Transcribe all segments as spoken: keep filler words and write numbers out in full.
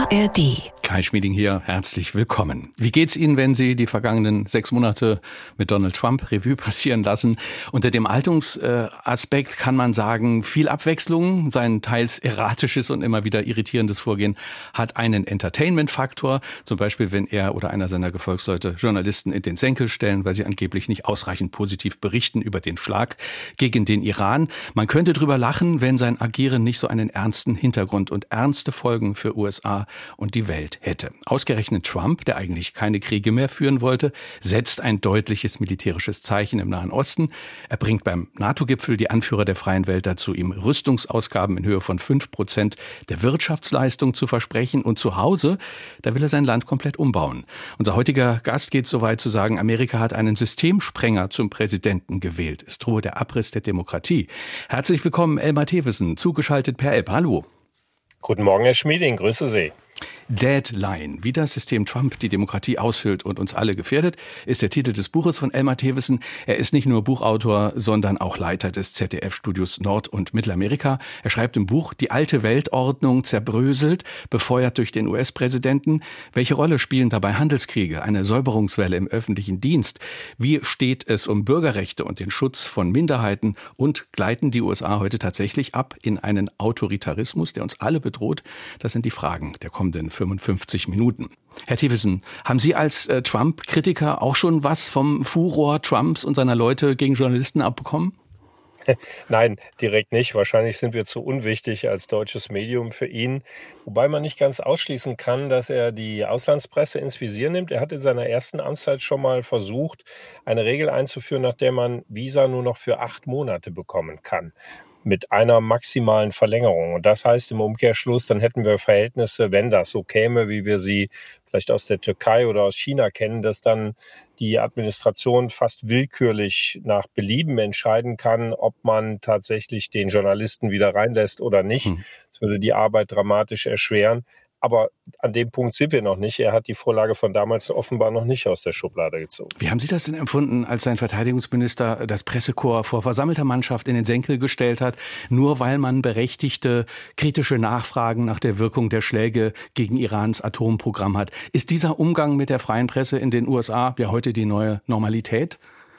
A R D. Kai Schmieding hier, herzlich willkommen. Wie geht's Ihnen, wenn Sie die vergangenen sechs Monate mit Donald Trump Revue passieren lassen? Unter dem Haltungsaspekt kann man sagen, viel Abwechslung, sein teils erratisches und immer wieder irritierendes Vorgehen hat einen Entertainment-Faktor. Zum Beispiel, wenn er oder einer seiner Gefolgsleute Journalisten in den Senkel stellen, weil sie angeblich nicht ausreichend positiv berichten über den Schlag gegen den Iran. Man könnte drüber lachen, wenn sein Agieren nicht so einen ernsten Hintergrund und ernste Folgen für U S A und die Welt hätte. Ausgerechnet Trump, der eigentlich keine Kriege mehr führen wollte, setzt ein deutliches militärisches Zeichen im Nahen Osten. Er bringt beim NATO-Gipfel die Anführer der freien Welt dazu, ihm Rüstungsausgaben in Höhe von fünf Prozent der Wirtschaftsleistung zu versprechen. Und zu Hause, da will er sein Land komplett umbauen. Unser heutiger Gast geht so weit zu sagen, Amerika hat einen Systemsprenger zum Präsidenten gewählt. Es drohe der Abriss der Demokratie. Herzlich willkommen, Elmar Thewissen, zugeschaltet per App. Hallo. Guten Morgen, Herr Schmieding, grüße Sie. Deadline, wie das System Trump die Demokratie aushöhlt und uns alle gefährdet, ist der Titel des Buches von Elmar Thewissen. Er ist nicht nur Buchautor, sondern auch Leiter des Z D F-Studios Nord- und Mittelamerika. Er schreibt im Buch, die alte Weltordnung zerbröselt, befeuert durch den U S-Präsidenten. Welche Rolle spielen dabei Handelskriege, eine Säuberungswelle im öffentlichen Dienst? Wie steht es um Bürgerrechte und den Schutz von Minderheiten? Und gleiten die U S A heute tatsächlich ab in einen Autoritarismus, der uns alle bedroht? Das sind die Fragen der kommenden fünfundfünfzig Minuten. Herr Thewissen, haben Sie als äh, Trump-Kritiker auch schon was vom Furor Trumps und seiner Leute gegen Journalisten abbekommen? Nein, direkt nicht. Wahrscheinlich sind wir zu unwichtig als deutsches Medium für ihn. Wobei man nicht ganz ausschließen kann, dass er die Auslandspresse ins Visier nimmt. Er hat in seiner ersten Amtszeit schon mal versucht, eine Regel einzuführen, nach der man Visa nur noch für acht Monate bekommen kann, mit einer maximalen Verlängerung. Und das heißt im Umkehrschluss, dann hätten wir Verhältnisse, wenn das so käme, wie wir sie vielleicht aus der Türkei oder aus China kennen, dass dann die Administration fast willkürlich nach Belieben entscheiden kann, ob man tatsächlich den Journalisten wieder reinlässt oder nicht. Hm. Das würde die Arbeit dramatisch erschweren. Aber an dem Punkt sind wir noch nicht. Er hat die Vorlage von damals offenbar noch nicht aus der Schublade gezogen. Wie haben Sie das denn empfunden, als sein Verteidigungsminister das Pressekorps vor versammelter Mannschaft in den Senkel gestellt hat, nur weil man berechtigte kritische Nachfragen nach der Wirkung der Schläge gegen Irans Atomprogramm hat? Ist dieser Umgang mit der freien Presse in den U S A ja heute die neue Normalität?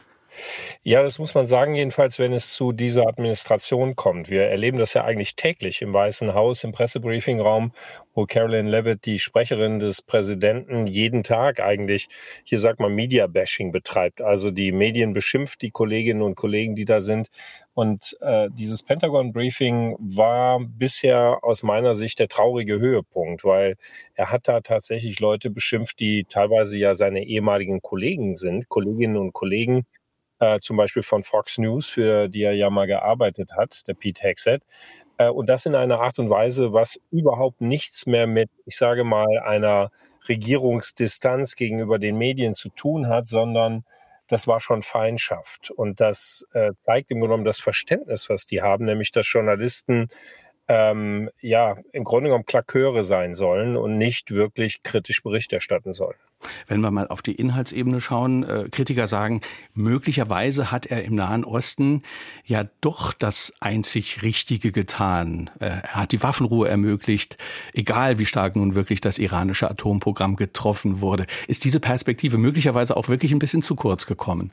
Ja, das muss man sagen, jedenfalls, wenn es zu dieser Administration kommt. Wir erleben das ja eigentlich täglich im Weißen Haus, im Pressebriefingraum, wo Caroline Leavitt, die Sprecherin des Präsidenten, jeden Tag eigentlich, hier sagt man, Media-Bashing betreibt. Also die Medien beschimpft, die Kolleginnen und Kollegen, die da sind. Und äh, dieses Pentagon-Briefing war bisher aus meiner Sicht der traurige Höhepunkt, weil er hat da tatsächlich Leute beschimpft, die teilweise ja seine ehemaligen Kollegen sind, Kolleginnen und Kollegen, Äh, zum Beispiel von Fox News, für die er ja mal gearbeitet hat, der Pete Hegseth. Äh, und das in einer Art und Weise, was überhaupt nichts mehr mit, ich sage mal, einer Regierungsdistanz gegenüber den Medien zu tun hat, sondern das war schon Feindschaft. Und das äh, zeigt im Grunde genommen das Verständnis, was die haben, nämlich dass Journalisten ähm, ja im Grunde genommen Klaköre sein sollen und nicht wirklich kritisch Bericht erstatten sollen. Wenn wir mal auf die Inhaltsebene schauen, äh, Kritiker sagen, möglicherweise hat er im Nahen Osten ja doch das einzig Richtige getan. Äh, er hat die Waffenruhe ermöglicht, egal wie stark nun wirklich das iranische Atomprogramm getroffen wurde. Ist diese Perspektive möglicherweise auch wirklich ein bisschen zu kurz gekommen?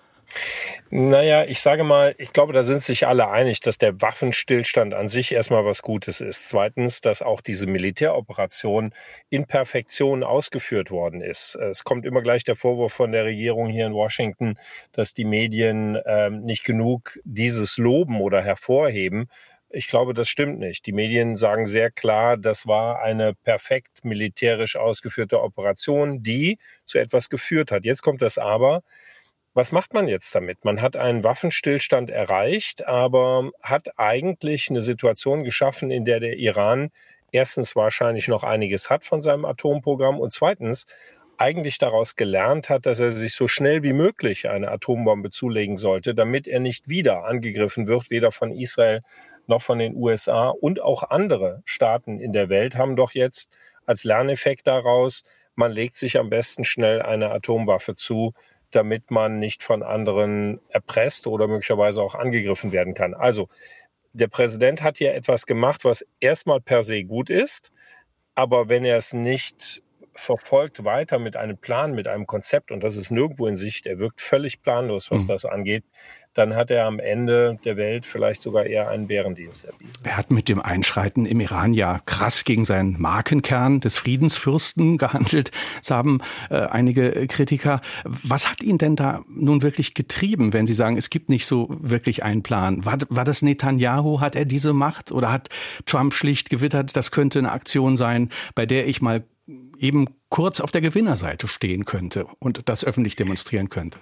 Naja, ich sage mal, ich glaube, da sind sich alle einig, dass der Waffenstillstand an sich erstmal was Gutes ist. Zweitens, dass auch diese Militäroperation in Perfektion ausgeführt worden ist. Es kommt immer gleich der Vorwurf von der Regierung hier in Washington, dass die Medien ähm, nicht genug dieses loben oder hervorheben. Ich glaube, das stimmt nicht. Die Medien sagen sehr klar, das war eine perfekt militärisch ausgeführte Operation, die zu etwas geführt hat. Jetzt kommt das Aber. Was macht man jetzt damit? Man hat einen Waffenstillstand erreicht, aber hat eigentlich eine Situation geschaffen, in der der Iran erstens wahrscheinlich noch einiges hat von seinem Atomprogramm und zweitens eigentlich daraus gelernt hat, dass er sich so schnell wie möglich eine Atombombe zulegen sollte, damit er nicht wieder angegriffen wird, weder von Israel noch von den U S A. Und auch andere Staaten in der Welt haben doch jetzt als Lerneffekt daraus, man legt sich am besten schnell eine Atomwaffe zu, damit man nicht von anderen erpresst oder möglicherweise auch angegriffen werden kann. Also der Präsident hat hier etwas gemacht, was erstmal per se gut ist. Aber wenn er es nicht verfolgt weiter mit einem Plan, mit einem Konzept, und das ist nirgendwo in Sicht, er wirkt völlig planlos, was mhm. das angeht, dann hat er am Ende der Welt vielleicht sogar eher einen Bärendienst erwiesen. Er hat mit dem Einschreiten im Iran ja krass gegen seinen Markenkern des Friedensfürsten gehandelt. Das haben äh, einige Kritiker. Was hat ihn denn da nun wirklich getrieben, wenn Sie sagen, es gibt nicht so wirklich einen Plan? War, war das Netanyahu? Hat er diese Macht? Oder hat Trump schlicht gewittert, das könnte eine Aktion sein, bei der ich mal eben kurz auf der Gewinnerseite stehen könnte und das öffentlich demonstrieren könnte?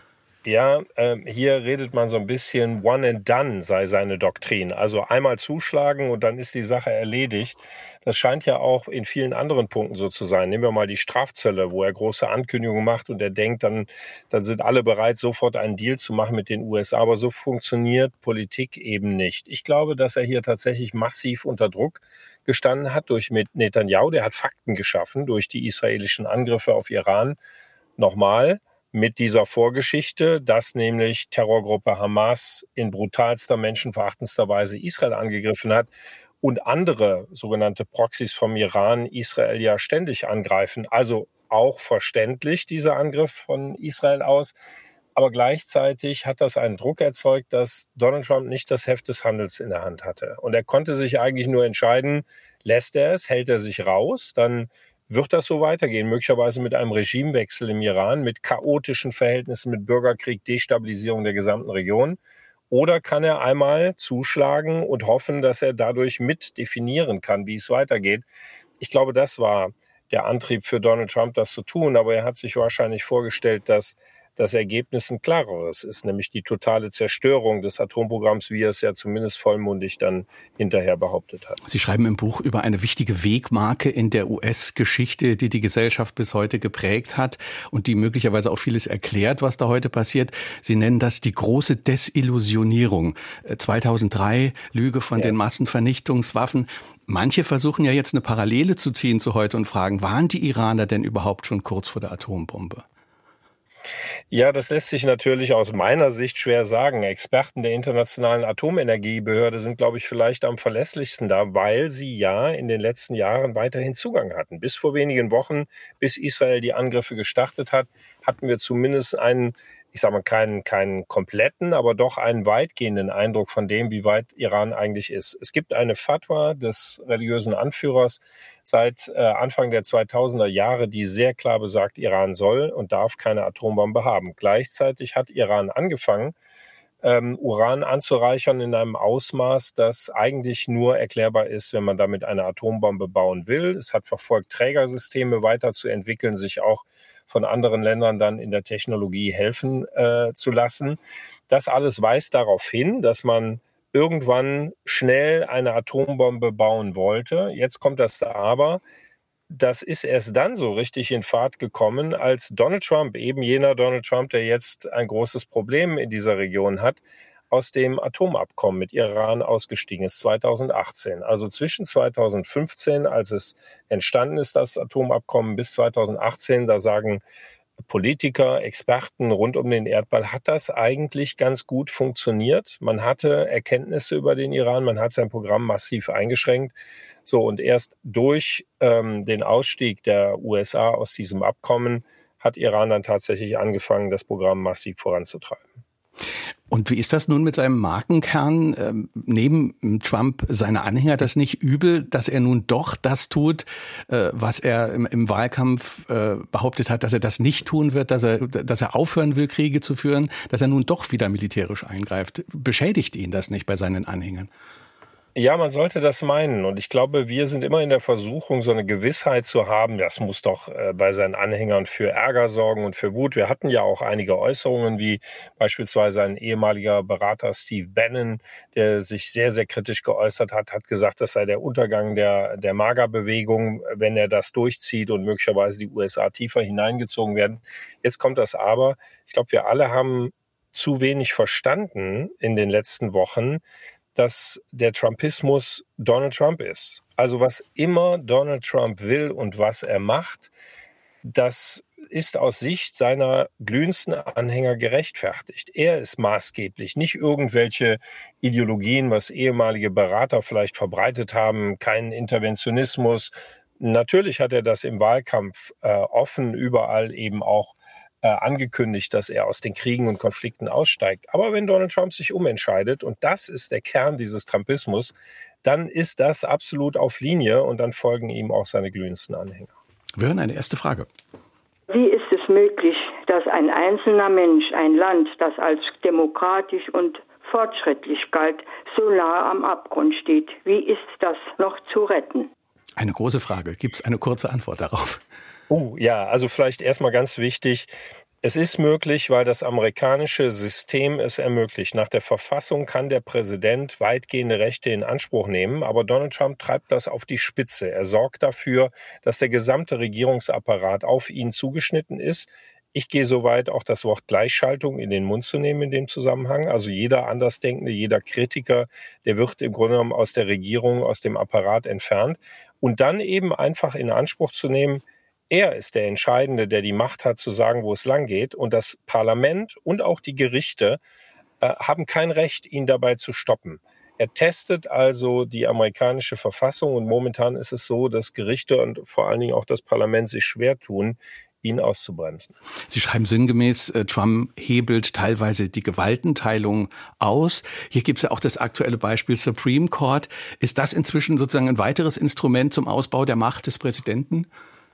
Ja, äh, hier redet man so ein bisschen one and done sei seine Doktrin. Also einmal zuschlagen und dann ist die Sache erledigt. Das scheint ja auch in vielen anderen Punkten so zu sein. Nehmen wir mal die Strafzölle, wo er große Ankündigungen macht und er denkt, dann, dann sind alle bereit, sofort einen Deal zu machen mit den U S A. Aber so funktioniert Politik eben nicht. Ich glaube, dass er hier tatsächlich massiv unter Druck gestanden hat durch Netanyahu. Der hat Fakten geschaffen durch die israelischen Angriffe auf Iran. Nochmal. Mit dieser Vorgeschichte, dass nämlich Terrorgruppe Hamas in brutalster, menschenverachtendster Weise Israel angegriffen hat und andere sogenannte Proxys vom Iran Israel ja ständig angreifen. Also auch verständlich, dieser Angriff von Israel aus. Aber gleichzeitig hat das einen Druck erzeugt, dass Donald Trump nicht das Heft des Handels in der Hand hatte. Und er konnte sich eigentlich nur entscheiden, lässt er es, hält er sich raus, dann wird das so weitergehen, möglicherweise mit einem Regimewechsel im Iran, mit chaotischen Verhältnissen, mit Bürgerkrieg, Destabilisierung der gesamten Region? Oder kann er einmal zuschlagen und hoffen, dass er dadurch mit definieren kann, wie es weitergeht? Ich glaube, das war der Antrieb für Donald Trump, das zu tun. Aber er hat sich wahrscheinlich vorgestellt, dass das Ergebnis ein klareres ist, nämlich die totale Zerstörung des Atomprogramms, wie er es ja zumindest vollmundig dann hinterher behauptet hat. Sie schreiben im Buch über eine wichtige Wegmarke in der U S-Geschichte, die die Gesellschaft bis heute geprägt hat und die möglicherweise auch vieles erklärt, was da heute passiert. Sie nennen das die große Desillusionierung. zweitausenddrei, Lüge von ja. den Massenvernichtungswaffen. Manche versuchen ja jetzt eine Parallele zu ziehen zu heute und fragen, waren die Iraner denn überhaupt schon kurz vor der Atombombe? Ja, das lässt sich natürlich aus meiner Sicht schwer sagen. Experten der Internationalen Atomenergiebehörde sind, glaube ich, vielleicht am verlässlichsten da, weil sie ja in den letzten Jahren weiterhin Zugang hatten. Bis vor wenigen Wochen, bis Israel die Angriffe gestartet hat, hatten wir zumindest einen, ich sage mal, keinen, keinen kompletten, aber doch einen weitgehenden Eindruck von dem, wie weit Iran eigentlich ist. Es gibt eine Fatwa des religiösen Anführers seit äh, Anfang der zweitausender Jahre, die sehr klar besagt, Iran soll und darf keine Atombombe haben. Gleichzeitig hat Iran angefangen, ähm, Uran anzureichern in einem Ausmaß, das eigentlich nur erklärbar ist, wenn man damit eine Atombombe bauen will. Es hat verfolgt, Trägersysteme weiterzuentwickeln, sich auch von anderen Ländern dann in der Technologie helfen äh, zu lassen. Das alles weist darauf hin, dass man irgendwann schnell eine Atombombe bauen wollte. Jetzt kommt das Aber. Das ist erst dann so richtig in Fahrt gekommen, als Donald Trump, eben jener Donald Trump, der jetzt ein großes Problem in dieser Region hat, aus dem Atomabkommen mit Iran ausgestiegen ist, zweitausendachtzehn. Also zwischen zweitausendfünfzehn, als es entstanden ist, das Atomabkommen, bis zweitausendachtzehn, da sagen Politiker, Experten rund um den Erdball, hat das eigentlich ganz gut funktioniert. Man hatte Erkenntnisse über den Iran, man hat sein Programm massiv eingeschränkt. So, und erst durch ähm, den Ausstieg der U S A aus diesem Abkommen hat Iran dann tatsächlich angefangen, das Programm massiv voranzutreiben. Und wie ist das nun mit seinem Markenkern? Ähm, nehmen Trump seine Anhänger das nicht übel, dass er nun doch das tut, äh, was er im, im Wahlkampf äh, behauptet hat, dass er das nicht tun wird, dass er, dass er aufhören will, Kriege zu führen, dass er nun doch wieder militärisch eingreift? Beschädigt ihn das nicht bei seinen Anhängern? Ja, man sollte das meinen. Und ich glaube, wir sind immer in der Versuchung, so eine Gewissheit zu haben, das muss doch äh, bei seinen Anhängern für Ärger sorgen und für Wut. Wir hatten ja auch einige Äußerungen, wie beispielsweise ein ehemaliger Berater Steve Bannon, der sich sehr, sehr kritisch geäußert hat, hat gesagt, das sei der Untergang der, der MAGA-Bewegung, wenn er das durchzieht und möglicherweise die U S A tiefer hineingezogen werden. Jetzt kommt das Aber. Ich glaube, wir alle haben zu wenig verstanden in den letzten Wochen, dass der Trumpismus Donald Trump ist. Also was immer Donald Trump will und was er macht, das ist aus Sicht seiner glühendsten Anhänger gerechtfertigt. Er ist maßgeblich, nicht irgendwelche Ideologien, was ehemalige Berater vielleicht verbreitet haben, keinen Interventionismus, natürlich hat er das im Wahlkampf äh, offen überall eben auch äh, angekündigt, dass er aus den Kriegen und Konflikten aussteigt. Aber wenn Donald Trump sich umentscheidet, und das ist der Kern dieses Trumpismus, dann ist das absolut auf Linie und dann folgen ihm auch seine glühendsten Anhänger. Wir hören eine erste Frage. Wie ist es möglich, dass ein einzelner Mensch ein Land, das als demokratisch und fortschrittlich galt, so nahe am Abgrund steht? Wie ist das noch zu retten? Eine große Frage. Gibt es eine kurze Antwort darauf? Oh, ja, also vielleicht erstmal ganz wichtig. Es ist möglich, weil das amerikanische System es ermöglicht. Nach der Verfassung kann der Präsident weitgehende Rechte in Anspruch nehmen, aber Donald Trump treibt das auf die Spitze. Er sorgt dafür, dass der gesamte Regierungsapparat auf ihn zugeschnitten ist. Ich gehe so weit, auch das Wort Gleichschaltung in den Mund zu nehmen in dem Zusammenhang. Also jeder Andersdenkende, jeder Kritiker, der wird im Grunde genommen aus der Regierung, aus dem Apparat entfernt. Und dann eben einfach in Anspruch zu nehmen, er ist der Entscheidende, der die Macht hat, zu sagen, wo es lang geht. Und das Parlament und auch die Gerichte äh, haben kein Recht, ihn dabei zu stoppen. Er testet also die amerikanische Verfassung und momentan ist es so, dass Gerichte und vor allen Dingen auch das Parlament sich schwer tun, ihn auszubremsen. Sie schreiben sinngemäß, Trump hebelt teilweise die Gewaltenteilung aus. Hier gibt es ja auch das aktuelle Beispiel Supreme Court. Ist das inzwischen sozusagen ein weiteres Instrument zum Ausbau der Macht des Präsidenten?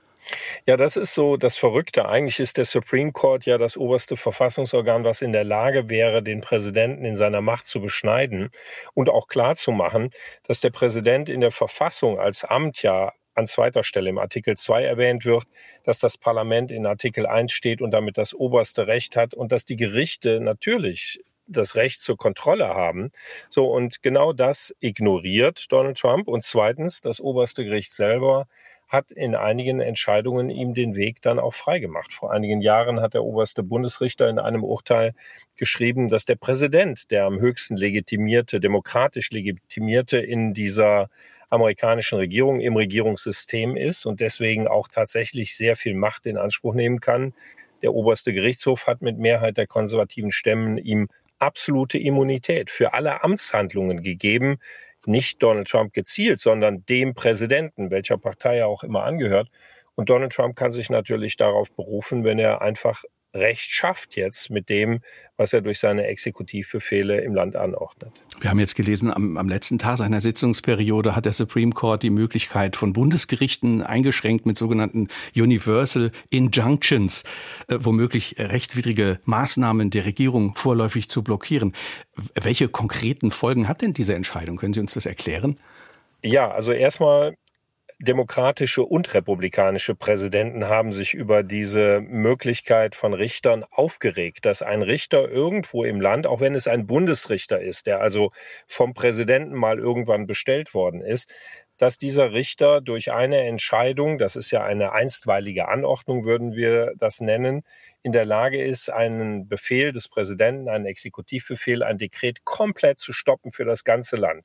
Ja, das ist so das Verrückte. Eigentlich ist der Supreme Court ja das oberste Verfassungsorgan, was in der Lage wäre, den Präsidenten in seiner Macht zu beschneiden und auch klarzumachen, dass der Präsident in der Verfassung als Amt ja an zweiter Stelle im Artikel zwei erwähnt wird, dass das Parlament in Artikel eins steht und damit das oberste Recht hat und dass die Gerichte natürlich das Recht zur Kontrolle haben. So, und genau das ignoriert Donald Trump. Und zweitens, das oberste Gericht selber hat in einigen Entscheidungen ihm den Weg dann auch freigemacht. Vor einigen Jahren hat der oberste Bundesrichter in einem Urteil geschrieben, dass der Präsident, der am höchsten legitimierte, demokratisch legitimierte in dieser amerikanischen Regierung, im Regierungssystem ist und deswegen auch tatsächlich sehr viel Macht in Anspruch nehmen kann. Der oberste Gerichtshof hat mit Mehrheit der konservativen Stimmen ihm absolute Immunität für alle Amtshandlungen gegeben, nicht Donald Trump gezielt, sondern dem Präsidenten, welcher Partei er auch immer angehört. Und Donald Trump kann sich natürlich darauf berufen, wenn er einfach Recht schafft jetzt mit dem, was er durch seine Exekutivbefehle im Land anordnet. Wir haben jetzt gelesen, am, am letzten Tag seiner Sitzungsperiode hat der Supreme Court die Möglichkeit von Bundesgerichten eingeschränkt mit sogenannten Universal Injunctions, äh, womöglich rechtswidrige Maßnahmen der Regierung vorläufig zu blockieren. Welche konkreten Folgen hat denn diese Entscheidung? Können Sie uns das erklären? Ja, also erstmal demokratische und republikanische Präsidenten haben sich über diese Möglichkeit von Richtern aufgeregt, dass ein Richter irgendwo im Land, auch wenn es ein Bundesrichter ist, der also vom Präsidenten mal irgendwann bestellt worden ist, dass dieser Richter durch eine Entscheidung, das ist ja eine einstweilige Anordnung, würden wir das nennen, in der Lage ist, einen Befehl des Präsidenten, einen Exekutivbefehl, ein Dekret komplett zu stoppen für das ganze Land.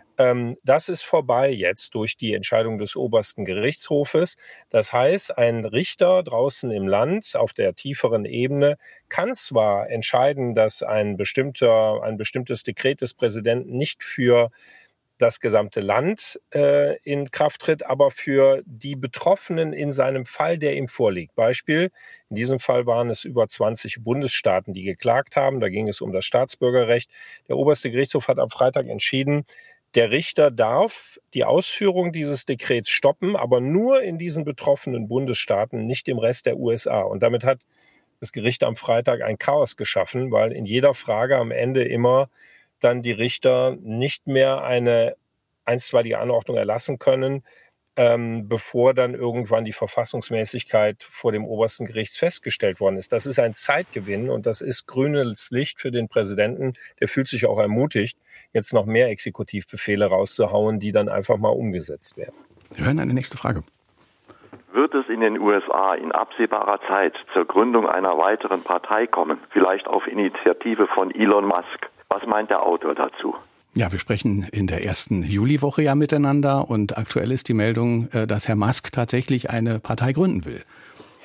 Das ist vorbei jetzt durch die Entscheidung des obersten Gerichtshofes. Das heißt, ein Richter draußen im Land auf der tieferen Ebene kann zwar entscheiden, dass ein bestimmter, ein bestimmtes Dekret des Präsidenten nicht für das gesamte Land äh, in Kraft tritt, aber für die Betroffenen in seinem Fall, der ihm vorliegt. Beispiel, in diesem Fall waren es über zwanzig Bundesstaaten, die geklagt haben. Da ging es um das Staatsbürgerrecht. Der oberste Gerichtshof hat am Freitag entschieden, der Richter darf die Ausführung dieses Dekrets stoppen, aber nur in diesen betroffenen Bundesstaaten, nicht im Rest der U S A. Und damit hat das Gericht am Freitag ein Chaos geschaffen, weil in jeder Frage am Ende immer dann die Richter nicht mehr eine einstweilige Anordnung erlassen können, ähm, bevor dann irgendwann die Verfassungsmäßigkeit vor dem obersten Gericht festgestellt worden ist. Das ist ein Zeitgewinn und das ist grünes Licht für den Präsidenten. Der fühlt sich auch ermutigt, jetzt noch mehr Exekutivbefehle rauszuhauen, die dann einfach mal umgesetzt werden. Wir hören eine nächste Frage. Wird es in den U S A in absehbarer Zeit zur Gründung einer weiteren Partei kommen, vielleicht auf Initiative von Elon Musk? Was meint der Autor dazu? Ja, wir sprechen in der ersten Juliwoche ja miteinander und aktuell ist die Meldung, dass Herr Musk tatsächlich eine Partei gründen will.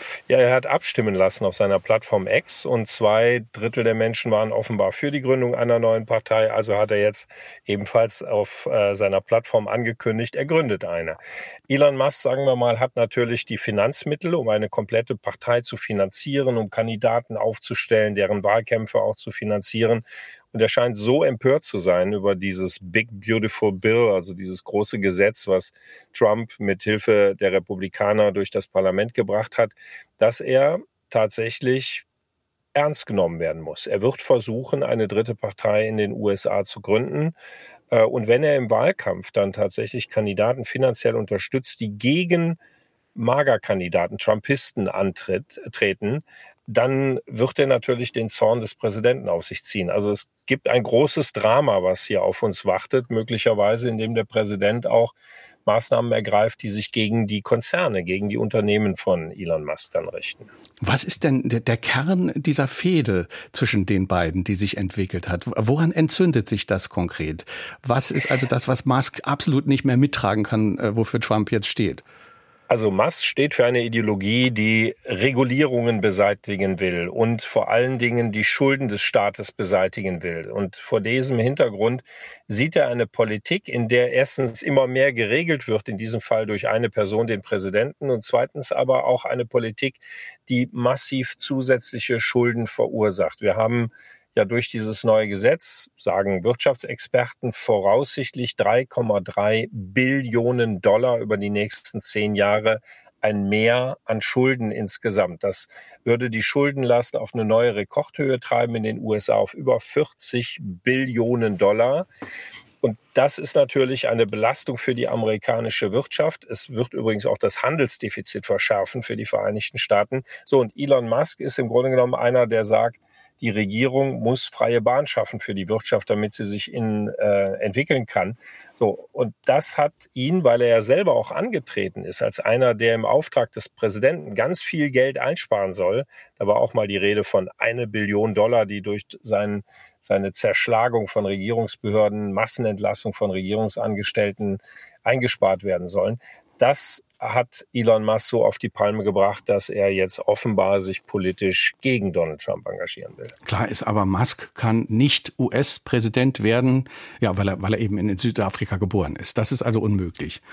Ja, er hat abstimmen lassen auf seiner Plattform X und zwei Drittel der Menschen waren offenbar für die Gründung einer neuen Partei. Also hat er jetzt ebenfalls auf äh, seiner Plattform angekündigt, er gründet eine. Elon Musk, sagen wir mal, hat natürlich die Finanzmittel, um eine komplette Partei zu finanzieren, um Kandidaten aufzustellen, deren Wahlkämpfe auch zu finanzieren. Und er scheint so empört zu sein über dieses Big Beautiful Bill, also dieses große Gesetz, was Trump mit Hilfe der Republikaner durch das Parlament gebracht hat, dass er tatsächlich ernst genommen werden muss. Er wird versuchen, eine dritte Partei in den U S A zu gründen. Und wenn er im Wahlkampf dann tatsächlich Kandidaten finanziell unterstützt, die gegen Magerkandidaten, Trumpisten antreten, dann wird er natürlich den Zorn des Präsidenten auf sich ziehen. Also es gibt ein großes Drama, was hier auf uns wartet, möglicherweise indem der Präsident auch Maßnahmen ergreift, die sich gegen die Konzerne, gegen die Unternehmen von Elon Musk dann richten. Was ist denn der, der Kern dieser Fehde zwischen den beiden, die sich entwickelt hat? Woran entzündet sich das konkret? Was ist also das, was Musk absolut nicht mehr mittragen kann, wofür Trump jetzt steht? Also Musk steht für eine Ideologie, die Regulierungen beseitigen will und vor allen Dingen die Schulden des Staates beseitigen will. Und vor diesem Hintergrund sieht er eine Politik, in der erstens immer mehr geregelt wird, in diesem Fall durch eine Person, den Präsidenten, und zweitens aber auch eine Politik, die massiv zusätzliche Schulden verursacht. Wir haben ja durch dieses neue Gesetz, sagen Wirtschaftsexperten, voraussichtlich drei Komma drei Billionen Dollar über die nächsten zehn Jahre ein Mehr an Schulden insgesamt. Das würde die Schuldenlast auf eine neue Rekordhöhe treiben in den U S A auf über vierzig Billionen Dollar. Und das ist natürlich eine Belastung für die amerikanische Wirtschaft. Es wird übrigens auch das Handelsdefizit verschärfen für die Vereinigten Staaten. So, und Elon Musk ist im Grunde genommen einer, der sagt, die Regierung muss freie Bahn schaffen für die Wirtschaft, damit sie sich in, äh, entwickeln kann. So, und das hat ihn, weil er ja selber auch angetreten ist, als einer, der im Auftrag des Präsidenten ganz viel Geld einsparen soll. Da war auch mal die Rede von eine Billion Dollar, die durch sein, seine Zerschlagung von Regierungsbehörden, Massenentlassung von Regierungsangestellten eingespart werden sollen. Das hat Elon Musk so auf die Palme gebracht, dass er jetzt offenbar sich politisch gegen Donald Trump engagieren will. Klar ist aber, Musk kann nicht U S-Präsident werden, ja, weil er, weil er eben in Südafrika geboren ist. Das ist also unmöglich.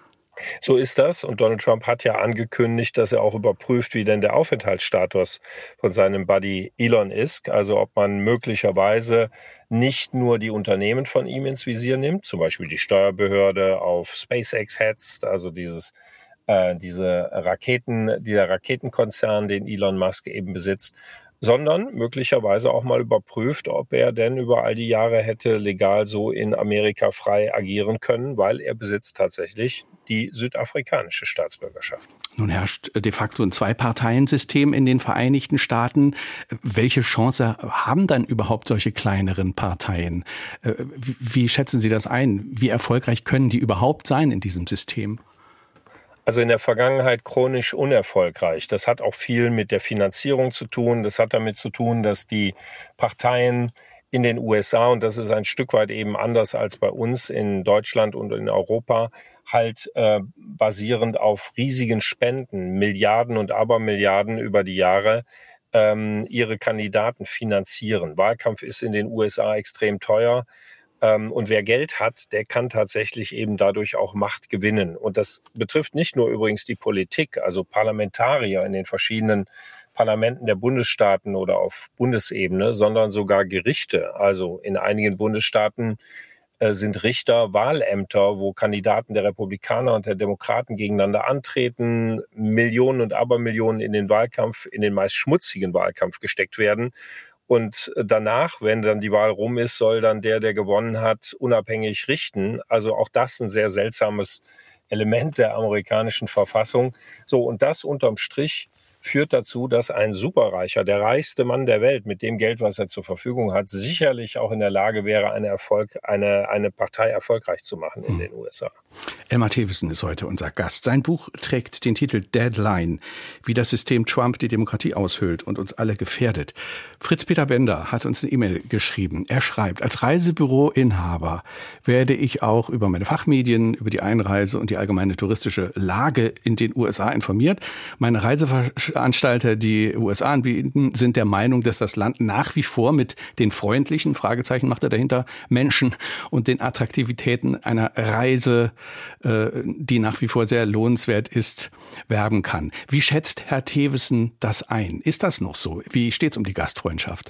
So ist das. Und Donald Trump hat ja angekündigt, dass er auch überprüft, wie denn der Aufenthaltsstatus von seinem Buddy Elon ist. Also ob man möglicherweise nicht nur die Unternehmen von ihm ins Visier nimmt, zum Beispiel die Steuerbehörde auf SpaceX hetzt, also dieses äh, diese Raketen, dieser Raketenkonzern, den Elon Musk eben besitzt, sondern möglicherweise auch mal überprüft, ob er denn über all die Jahre hätte legal so in Amerika frei agieren können, weil er besitzt tatsächlich die südafrikanische Staatsbürgerschaft. Nun herrscht de facto ein Zwei-Parteien-System in den Vereinigten Staaten. Welche Chance haben dann überhaupt solche kleineren Parteien? Wie, wie schätzen Sie das ein? Wie erfolgreich können die überhaupt sein in diesem System? Also in der Vergangenheit chronisch unerfolgreich. Das hat auch viel mit der Finanzierung zu tun. Das hat damit zu tun, dass die Parteien in den U S A, und das ist ein Stück weit eben anders als bei uns in Deutschland und in Europa, halt äh, basierend auf riesigen Spenden, Milliarden und Abermilliarden über die Jahre, ähm, ihre Kandidaten finanzieren. Wahlkampf ist in den U S A extrem teuer. Und wer Geld hat, der kann tatsächlich eben dadurch auch Macht gewinnen. Und das betrifft nicht nur übrigens die Politik, also Parlamentarier in den verschiedenen Parlamenten der Bundesstaaten oder auf Bundesebene, sondern sogar Gerichte. Also in einigen Bundesstaaten äh, sind Richter Wahlämter, wo Kandidaten der Republikaner und der Demokraten gegeneinander antreten, Millionen und Abermillionen in den Wahlkampf, in den meist schmutzigen Wahlkampf gesteckt werden. Und danach, wenn dann die Wahl rum ist, soll dann der, der gewonnen hat, unabhängig richten. Also auch das ein sehr seltsames Element der amerikanischen Verfassung. So, und das unterm Strich führt dazu, dass ein Superreicher, der reichste Mann der Welt mit dem Geld, was er zur Verfügung hat, sicherlich auch in der Lage wäre, eine, Erfolg, eine, eine Partei erfolgreich zu machen in den U S A. Elmar Thewissen ist heute unser Gast. Sein Buch trägt den Titel Deadline, wie das System Trump die Demokratie aushöhlt und uns alle gefährdet. Fritz-Peter Bender hat uns eine E-Mail geschrieben. Er schreibt, als Reisebüroinhaber werde ich auch über meine Fachmedien, über die Einreise und die allgemeine touristische Lage in den U S A informiert. Meine Reiseveranstalter, die U S A anbieten, sind der Meinung, dass das Land nach wie vor mit den freundlichen, Fragezeichen macht er dahinter, Menschen und den Attraktivitäten einer Reise, die nach wie vor sehr lohnenswert ist, werben kann. Wie schätzt Herr Thewissen das ein? Ist das noch so? Wie steht es um die Gastfreundschaft?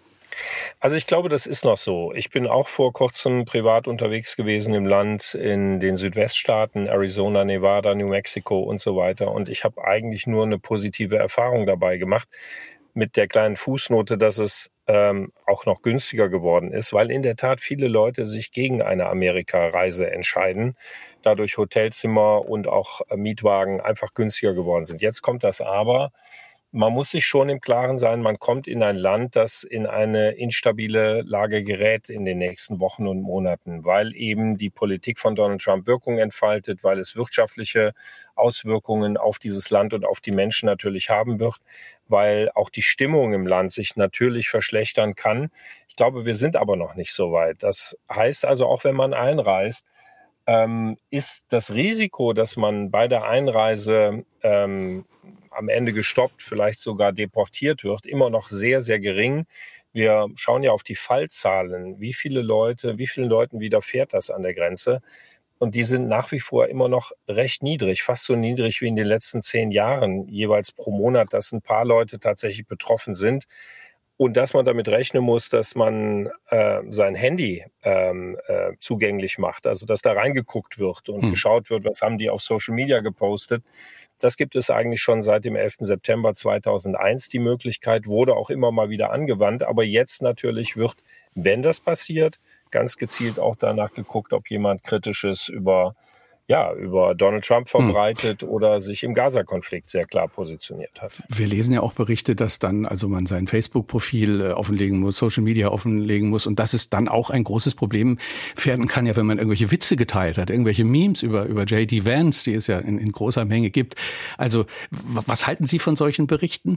Also ich glaube, das ist noch so. Ich bin auch vor kurzem privat unterwegs gewesen im Land, in den Südweststaaten, Arizona, Nevada, New Mexico und so weiter. Und ich habe eigentlich nur eine positive Erfahrung dabei gemacht, mit der kleinen Fußnote, dass es ähm, auch noch günstiger geworden ist, weil in der Tat viele Leute sich gegen eine Amerika-Reise entscheiden, dadurch Hotelzimmer und auch äh, Mietwagen einfach günstiger geworden sind. Jetzt kommt das Aber. Man muss sich schon im Klaren sein, man kommt in ein Land, das in eine instabile Lage gerät in den nächsten Wochen und Monaten, weil eben die Politik von Donald Trump Wirkung entfaltet, weil es wirtschaftliche Auswirkungen auf dieses Land und auf die Menschen natürlich haben wird, weil auch die Stimmung im Land sich natürlich verschlechtern kann. Ich glaube, wir sind aber noch nicht so weit. Das heißt also, auch wenn man einreist, ähm, ist das Risiko, dass man bei der Einreise ähm, am Ende gestoppt, vielleicht sogar deportiert wird, immer noch sehr, sehr gering. Wir schauen ja auf die Fallzahlen. Wie viele Leute, wie vielen Leuten widerfährt das an der Grenze? Und die sind nach wie vor immer noch recht niedrig, fast so niedrig wie in den letzten zehn Jahren, jeweils pro Monat, dass ein paar Leute tatsächlich betroffen sind. Und dass man damit rechnen muss, dass man äh, sein Handy ähm, äh, zugänglich macht, also dass da reingeguckt wird und hm. geschaut wird, was haben die auf Social Media gepostet. Das gibt es eigentlich schon seit dem elften September zweitausendeins. Die Möglichkeit wurde auch immer mal wieder angewandt. Aber jetzt natürlich wird, wenn das passiert, ganz gezielt auch danach geguckt, ob jemand Kritisches über, ja, über Donald Trump verbreitet hm. oder sich im Gaza-Konflikt sehr klar positioniert hat. Wir lesen ja auch Berichte, dass dann also man sein Facebook-Profil offenlegen muss, Social Media offenlegen muss und dass es dann auch ein großes Problem werden kann, ja, wenn man irgendwelche Witze geteilt hat, irgendwelche Memes über über J D Vance, die es ja in, in großer Menge gibt. Also was halten Sie von solchen Berichten?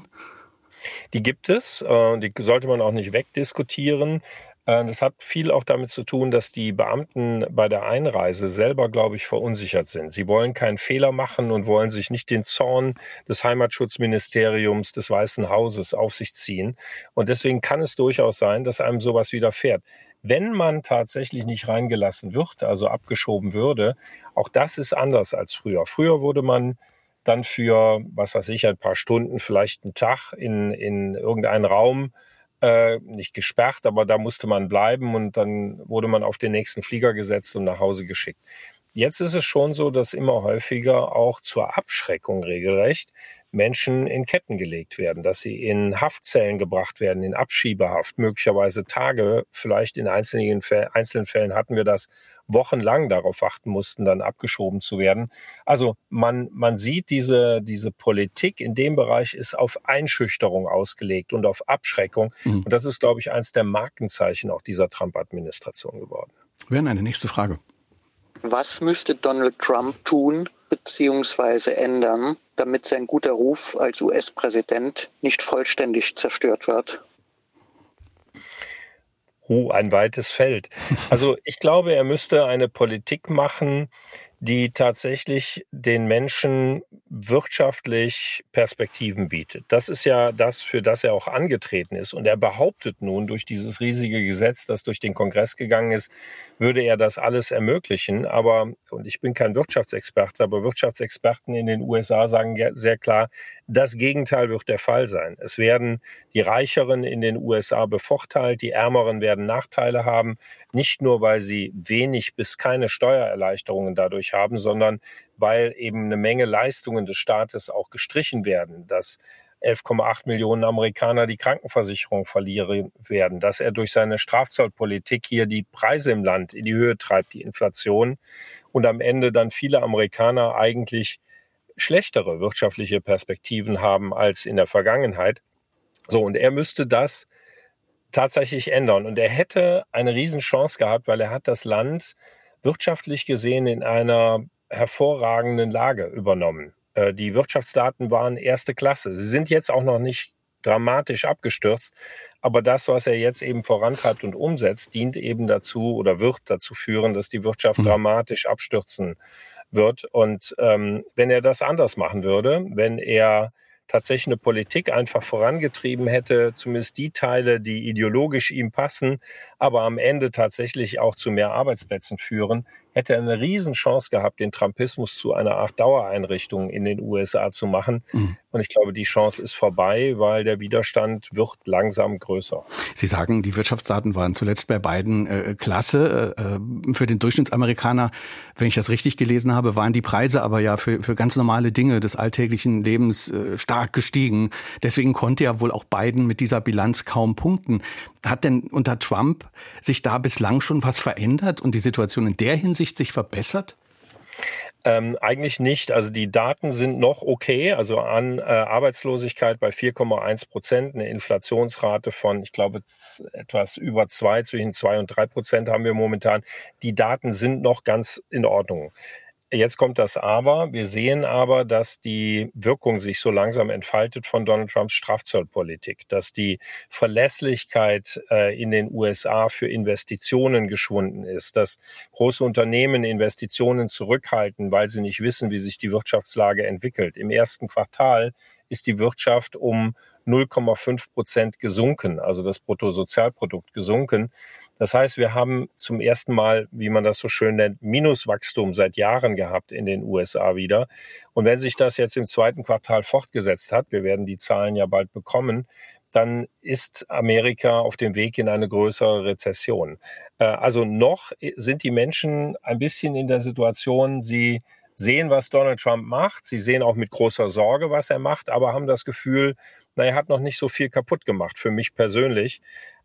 Die gibt es, äh, die sollte man auch nicht wegdiskutieren. Das hat viel auch damit zu tun, dass die Beamten bei der Einreise selber, glaube ich, verunsichert sind. Sie wollen keinen Fehler machen und wollen sich nicht den Zorn des Heimatschutzministeriums, des Weißen Hauses auf sich ziehen. Und deswegen kann es durchaus sein, dass einem sowas widerfährt. Wenn man tatsächlich nicht reingelassen wird, also abgeschoben würde, auch das ist anders als früher. Früher wurde man dann für, was weiß ich, ein paar Stunden, vielleicht einen Tag in, in irgendeinen Raum Äh, nicht gesperrt, aber da musste man bleiben und dann wurde man auf den nächsten Flieger gesetzt und nach Hause geschickt. Jetzt ist es schon so, dass immer häufiger auch zur Abschreckung regelrecht Menschen in Ketten gelegt werden, dass sie in Haftzellen gebracht werden, in Abschiebehaft, möglicherweise Tage, vielleicht in einzelnen Fällen, einzelnen Fällen hatten wir das wochenlang darauf warten mussten, dann abgeschoben zu werden. Also man, man sieht, diese, diese Politik in dem Bereich ist auf Einschüchterung ausgelegt und auf Abschreckung. Mhm. Und das ist, glaube ich, eines der Markenzeichen auch dieser Trump-Administration geworden. Wir haben eine nächste Frage. Was müsste Donald Trump tun bzw. ändern, damit sein guter Ruf als U S-Präsident nicht vollständig zerstört wird? Oh, ein weites Feld. Also ich glaube, er müsste eine Politik machen, die tatsächlich den Menschen wirtschaftlich Perspektiven bietet. Das ist ja das, für das er auch angetreten ist. Und er behauptet nun, durch dieses riesige Gesetz, das durch den Kongress gegangen ist, würde er das alles ermöglichen. Aber, und ich bin kein Wirtschaftsexperte, aber Wirtschaftsexperten in den U S A sagen sehr klar, das Gegenteil wird der Fall sein. Es werden die Reicheren in den U S A bevorteilt, die Ärmeren werden Nachteile haben, nicht nur, weil sie wenig bis keine Steuererleichterungen dadurch haben, sondern weil eben eine Menge Leistungen des Staates auch gestrichen werden, dass elf Komma acht Millionen Amerikaner die Krankenversicherung verlieren werden, dass er durch seine Strafzollpolitik hier die Preise im Land in die Höhe treibt, die Inflation, und am Ende dann viele Amerikaner eigentlich schlechtere wirtschaftliche Perspektiven haben als in der Vergangenheit. So, und er müsste das tatsächlich ändern. Und er hätte eine Riesenchance gehabt, weil er hat das Land wirtschaftlich gesehen in einer hervorragenden Lage übernommen. Äh, die Wirtschaftsdaten waren erste Klasse. Sie sind jetzt auch noch nicht dramatisch abgestürzt, aber das, was er jetzt eben vorantreibt und umsetzt, dient eben dazu oder wird dazu führen, dass die Wirtschaft mhm. dramatisch abstürzen wird. Und ähm, wenn er das anders machen würde, wenn er tatsächlich eine Politik einfach vorangetrieben hätte, zumindest die Teile, die ideologisch ihm passen, aber am Ende tatsächlich auch zu mehr Arbeitsplätzen führen, hätte er eine Riesenchance gehabt, den Trumpismus zu einer Art Dauereinrichtung in den U S A zu machen. Mhm. Und ich glaube, die Chance ist vorbei, weil der Widerstand wird langsam größer. Sie sagen, die Wirtschaftsdaten waren zuletzt bei Biden äh, klasse. Äh, für den Durchschnittsamerikaner, wenn ich das richtig gelesen habe, waren die Preise aber ja für, für ganz normale Dinge des alltäglichen Lebens äh, stark gestiegen. Deswegen konnte ja wohl auch Biden mit dieser Bilanz kaum punkten. Hat denn unter Trump sich da bislang schon was verändert und die Situation in der Hinsicht sich verbessert? Ähm, eigentlich nicht. Also die Daten sind noch okay. Also an äh, Arbeitslosigkeit bei vier Komma eins Prozent, eine Inflationsrate von, ich glaube, etwas über zwei, zwischen zwei und drei Prozent haben wir momentan. Die Daten sind noch ganz in Ordnung. Jetzt kommt das Aber. Wir sehen aber, dass die Wirkung sich so langsam entfaltet von Donald Trumps Strafzollpolitik, dass die Verlässlichkeit äh, in den U S A für Investitionen geschwunden ist, dass große Unternehmen Investitionen zurückhalten, weil sie nicht wissen, wie sich die Wirtschaftslage entwickelt. Im ersten Quartal ist die Wirtschaft um null Komma fünf Prozent gesunken, also das Bruttosozialprodukt gesunken. Das heißt, wir haben zum ersten Mal, wie man das so schön nennt, Minuswachstum seit Jahren gehabt in den U S A wieder. Und wenn sich das jetzt im zweiten Quartal fortgesetzt hat, wir werden die Zahlen ja bald bekommen, dann ist Amerika auf dem Weg in eine größere Rezession. Also noch sind die Menschen ein bisschen in der Situation, sie sehen, was Donald Trump macht. Sie sehen auch mit großer Sorge, was er macht, aber haben das Gefühl, na, er hat noch nicht so viel kaputt gemacht, für mich persönlich.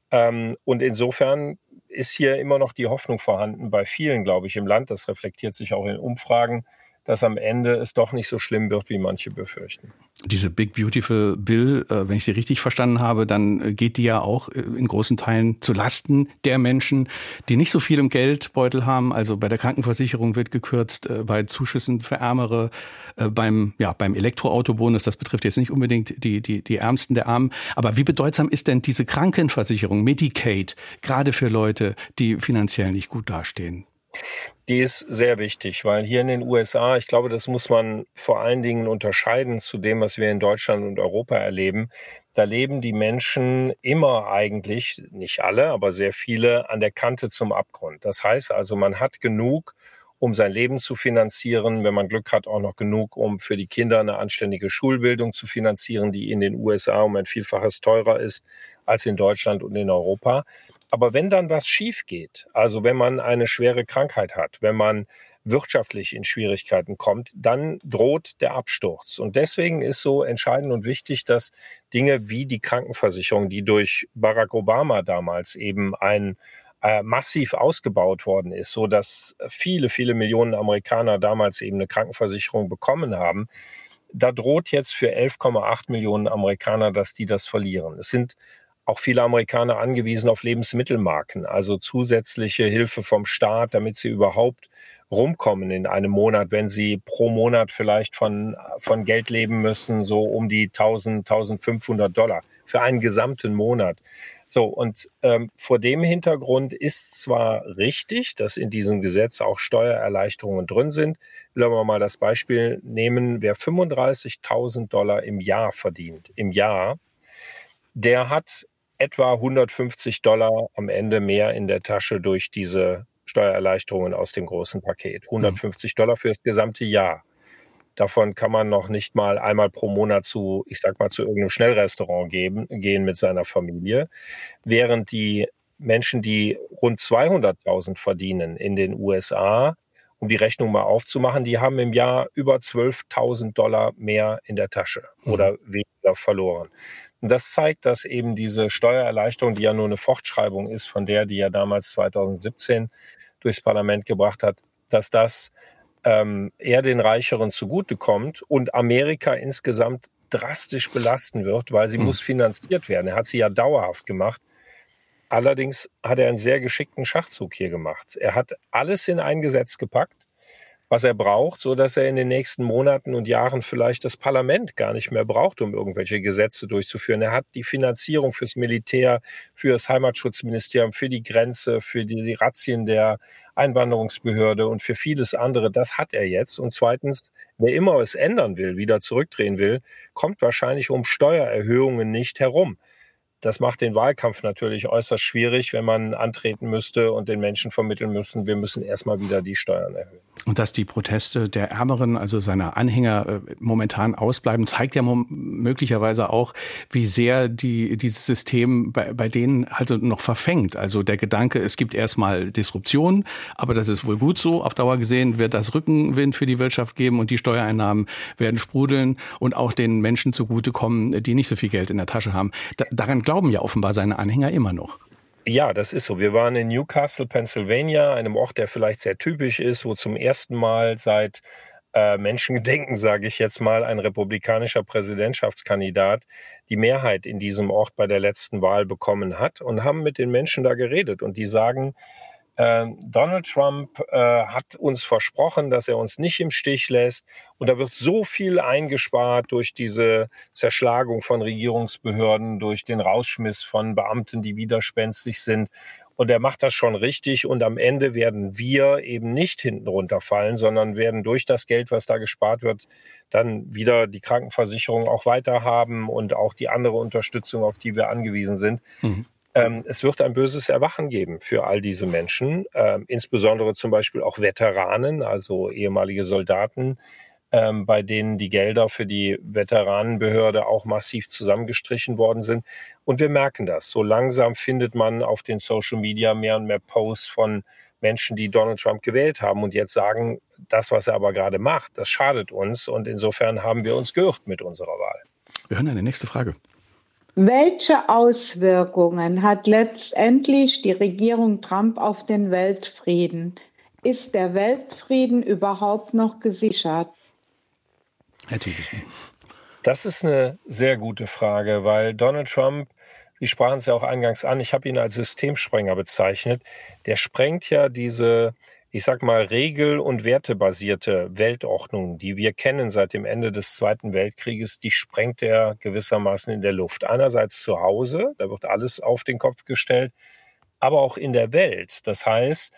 Und insofern ist hier immer noch die Hoffnung vorhanden bei vielen, glaube ich, im Land. Das reflektiert sich auch in Umfragen, dass am Ende es doch nicht so schlimm wird, wie manche befürchten. Diese Big Beautiful Bill, wenn ich sie richtig verstanden habe, dann geht die ja auch in großen Teilen zu Lasten der Menschen, die nicht so viel im Geldbeutel haben. Also bei der Krankenversicherung wird gekürzt, bei Zuschüssen für Ärmere, beim, ja, beim Elektroautobonus, das betrifft jetzt nicht unbedingt die, die, die Ärmsten der Armen. Aber wie bedeutsam ist denn diese Krankenversicherung, Medicaid, gerade für Leute, die finanziell nicht gut dastehen? Die ist sehr wichtig, weil hier in den U S A, ich glaube, das muss man vor allen Dingen unterscheiden zu dem, was wir in Deutschland und Europa erleben. Da leben die Menschen immer eigentlich, nicht alle, aber sehr viele, an der Kante zum Abgrund. Das heißt also, man hat genug, um sein Leben zu finanzieren, wenn man Glück hat, auch noch genug, um für die Kinder eine anständige Schulbildung zu finanzieren, die in den U S A um ein Vielfaches teurer ist als in Deutschland und in Europa. Aber wenn dann was schief geht, also wenn man eine schwere Krankheit hat, wenn man wirtschaftlich in Schwierigkeiten kommt, dann droht der Absturz. Und deswegen ist so entscheidend und wichtig, dass Dinge wie die Krankenversicherung, die durch Barack Obama damals eben ein äh, massiv ausgebaut worden ist, so dass viele, viele Millionen Amerikaner damals eben eine Krankenversicherung bekommen haben, da droht jetzt für elf Komma acht Millionen Amerikaner, dass die das verlieren. Es sind auch viele Amerikaner angewiesen auf Lebensmittelmarken, also zusätzliche Hilfe vom Staat, damit sie überhaupt rumkommen in einem Monat, wenn sie pro Monat vielleicht von, von Geld leben müssen, so um die tausend, tausendfünfhundert Dollar für einen gesamten Monat. So, und ähm, vor dem Hintergrund ist zwar richtig, dass in diesem Gesetz auch Steuererleichterungen drin sind. Wenn wir mal das Beispiel nehmen, wer fünfunddreißigtausend Dollar im Jahr verdient, im Jahr, der hat etwa hundertfünfzig Dollar am Ende mehr in der Tasche durch diese Steuererleichterungen aus dem großen Paket. hundertfünfzig Dollar für das gesamte Jahr. Davon kann man noch nicht mal einmal pro Monat zu, ich sag mal, zu irgendeinem Schnellrestaurant geben, gehen mit seiner Familie. Während die Menschen, die rund zweihunderttausend verdienen in den U S A, um die Rechnung mal aufzumachen, die haben im Jahr über zwölftausend Dollar mehr in der Tasche oder weniger verloren. Und das zeigt, dass eben diese Steuererleichterung, die ja nur eine Fortschreibung ist von der, die ja damals zweitausendsiebzehn durchs Parlament gebracht hat, dass das ähm, eher den Reicheren zugutekommt und Amerika insgesamt drastisch belasten wird, weil sie mhm. muss finanziert werden. Er hat sie ja dauerhaft gemacht. Allerdings hat er einen sehr geschickten Schachzug hier gemacht. Er hat alles in ein Gesetz gepackt, was er braucht, so dass er in den nächsten Monaten und Jahren vielleicht das Parlament gar nicht mehr braucht, um irgendwelche Gesetze durchzuführen. Er hat die Finanzierung fürs Militär, für das Heimatschutzministerium, für die Grenze, für die, die Razzien der Einwanderungsbehörde und für vieles andere. Das hat er jetzt. Und zweitens, wer immer es ändern will, wieder zurückdrehen will, kommt wahrscheinlich um Steuererhöhungen nicht herum. Das macht den Wahlkampf natürlich äußerst schwierig, wenn man antreten müsste und den Menschen vermitteln müssen, wir müssen erstmal wieder die Steuern erhöhen. Und dass die Proteste der Ärmeren, also seiner Anhänger, momentan ausbleiben, zeigt ja möglicherweise auch, wie sehr die, dieses System bei, bei denen halt noch verfängt. Also der Gedanke, es gibt erstmal Disruption, aber das ist wohl gut so. Auf Dauer gesehen wird das Rückenwind für die Wirtschaft geben und die Steuereinnahmen werden sprudeln und auch den Menschen zugutekommen, die nicht so viel Geld in der Tasche haben. Da, daran glauben ja offenbar seine Anhänger immer noch. Ja, das ist so. Wir waren in Newcastle, Pennsylvania, einem Ort, der vielleicht sehr typisch ist, wo zum ersten Mal seit äh, Menschengedenken, sage ich jetzt mal, ein republikanischer Präsidentschaftskandidat die Mehrheit in diesem Ort bei der letzten Wahl bekommen hat und haben mit den Menschen da geredet. Und die sagen, äh, Donald Trump äh, hat uns versprochen, dass er uns nicht im Stich lässt. Und da wird so viel eingespart durch diese Zerschlagung von Regierungsbehörden, durch den Rausschmiss von Beamten, die widerspenstig sind. Und er macht das schon richtig. Und am Ende werden wir eben nicht hinten runterfallen, sondern werden durch das Geld, was da gespart wird, dann wieder die Krankenversicherung auch weiter haben und auch die andere Unterstützung, auf die wir angewiesen sind. Mhm. Ähm, es wird ein böses Erwachen geben für all diese Menschen, ähm, insbesondere zum Beispiel auch Veteranen, also ehemalige Soldaten, ähm, bei denen die Gelder für die Veteranenbehörde auch massiv zusammengestrichen worden sind. Und wir merken das. So langsam findet man auf den Social Media mehr und mehr Posts von Menschen, die Donald Trump gewählt haben und jetzt sagen, das, was er aber gerade macht, das schadet uns. Und insofern haben wir uns geirrt mit unserer Wahl. Wir hören eine nächste Frage. Welche Auswirkungen hat letztendlich die Regierung Trump auf den Weltfrieden? Ist der Weltfrieden überhaupt noch gesichert? Herr Thewissen. Das ist eine sehr gute Frage, weil Donald Trump, Sie sprachen es ja auch eingangs an, ich habe ihn als Systemsprenger bezeichnet, der sprengt ja diese, ich sag mal, regel- und wertebasierte Weltordnung, die wir kennen seit dem Ende des Zweiten Weltkrieges, die sprengt er gewissermaßen in der Luft. Einerseits zu Hause, da wird alles auf den Kopf gestellt, aber auch in der Welt. Das heißt,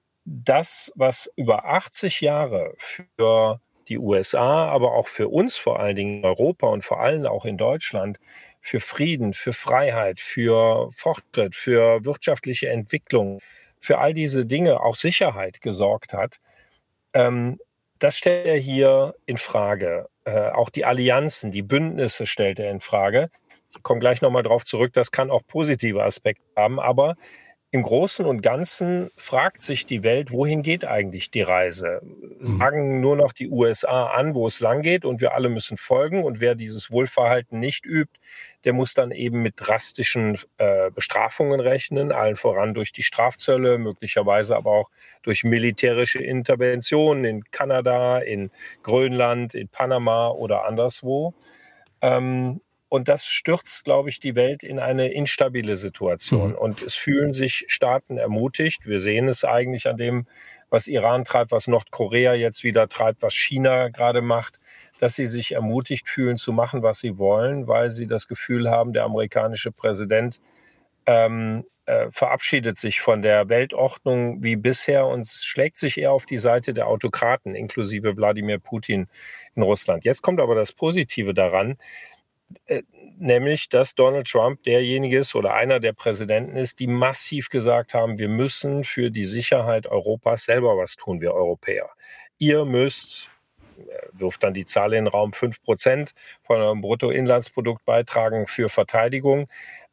das, was über achtzig Jahre für die U S A, aber auch für uns vor allen Dingen in Europa und vor allem auch in Deutschland, für Frieden, für Freiheit, für Fortschritt, für wirtschaftliche Entwicklung, für all diese Dinge, auch Sicherheit gesorgt hat, ähm, das stellt er hier in Frage. Äh, auch die Allianzen, die Bündnisse stellt er in Frage. Ich komme gleich nochmal drauf zurück, das kann auch positive Aspekte haben, aber im Großen und Ganzen fragt sich die Welt, wohin geht eigentlich die Reise? Sagen nur noch die U S A an, wo es lang geht und wir alle müssen folgen. Und wer dieses Wohlverhalten nicht übt, der muss dann eben mit drastischen äh, Bestrafungen rechnen, allen voran durch die Strafzölle, möglicherweise aber auch durch militärische Interventionen in Kanada, in Grönland, in Panama oder anderswo. Ähm, Und das stürzt, glaube ich, die Welt in eine instabile Situation. Mhm. Und es fühlen sich Staaten ermutigt. Wir sehen es eigentlich an dem, was Iran treibt, was Nordkorea jetzt wieder treibt, was China gerade macht, dass sie sich ermutigt fühlen zu machen, was sie wollen, weil sie das Gefühl haben, der amerikanische Präsident ähm, äh, verabschiedet sich von der Weltordnung wie bisher und schlägt sich eher auf die Seite der Autokraten, inklusive Wladimir Putin in Russland. Jetzt kommt aber das Positive daran, Äh, nämlich, dass Donald Trump derjenige ist oder einer der Präsidenten ist, die massiv gesagt haben, wir müssen für die Sicherheit Europas selber was tun, wir Europäer. Ihr müsst, er wirft dann die Zahl in den Raum, fünf Prozent von eurem Bruttoinlandsprodukt beitragen für Verteidigung.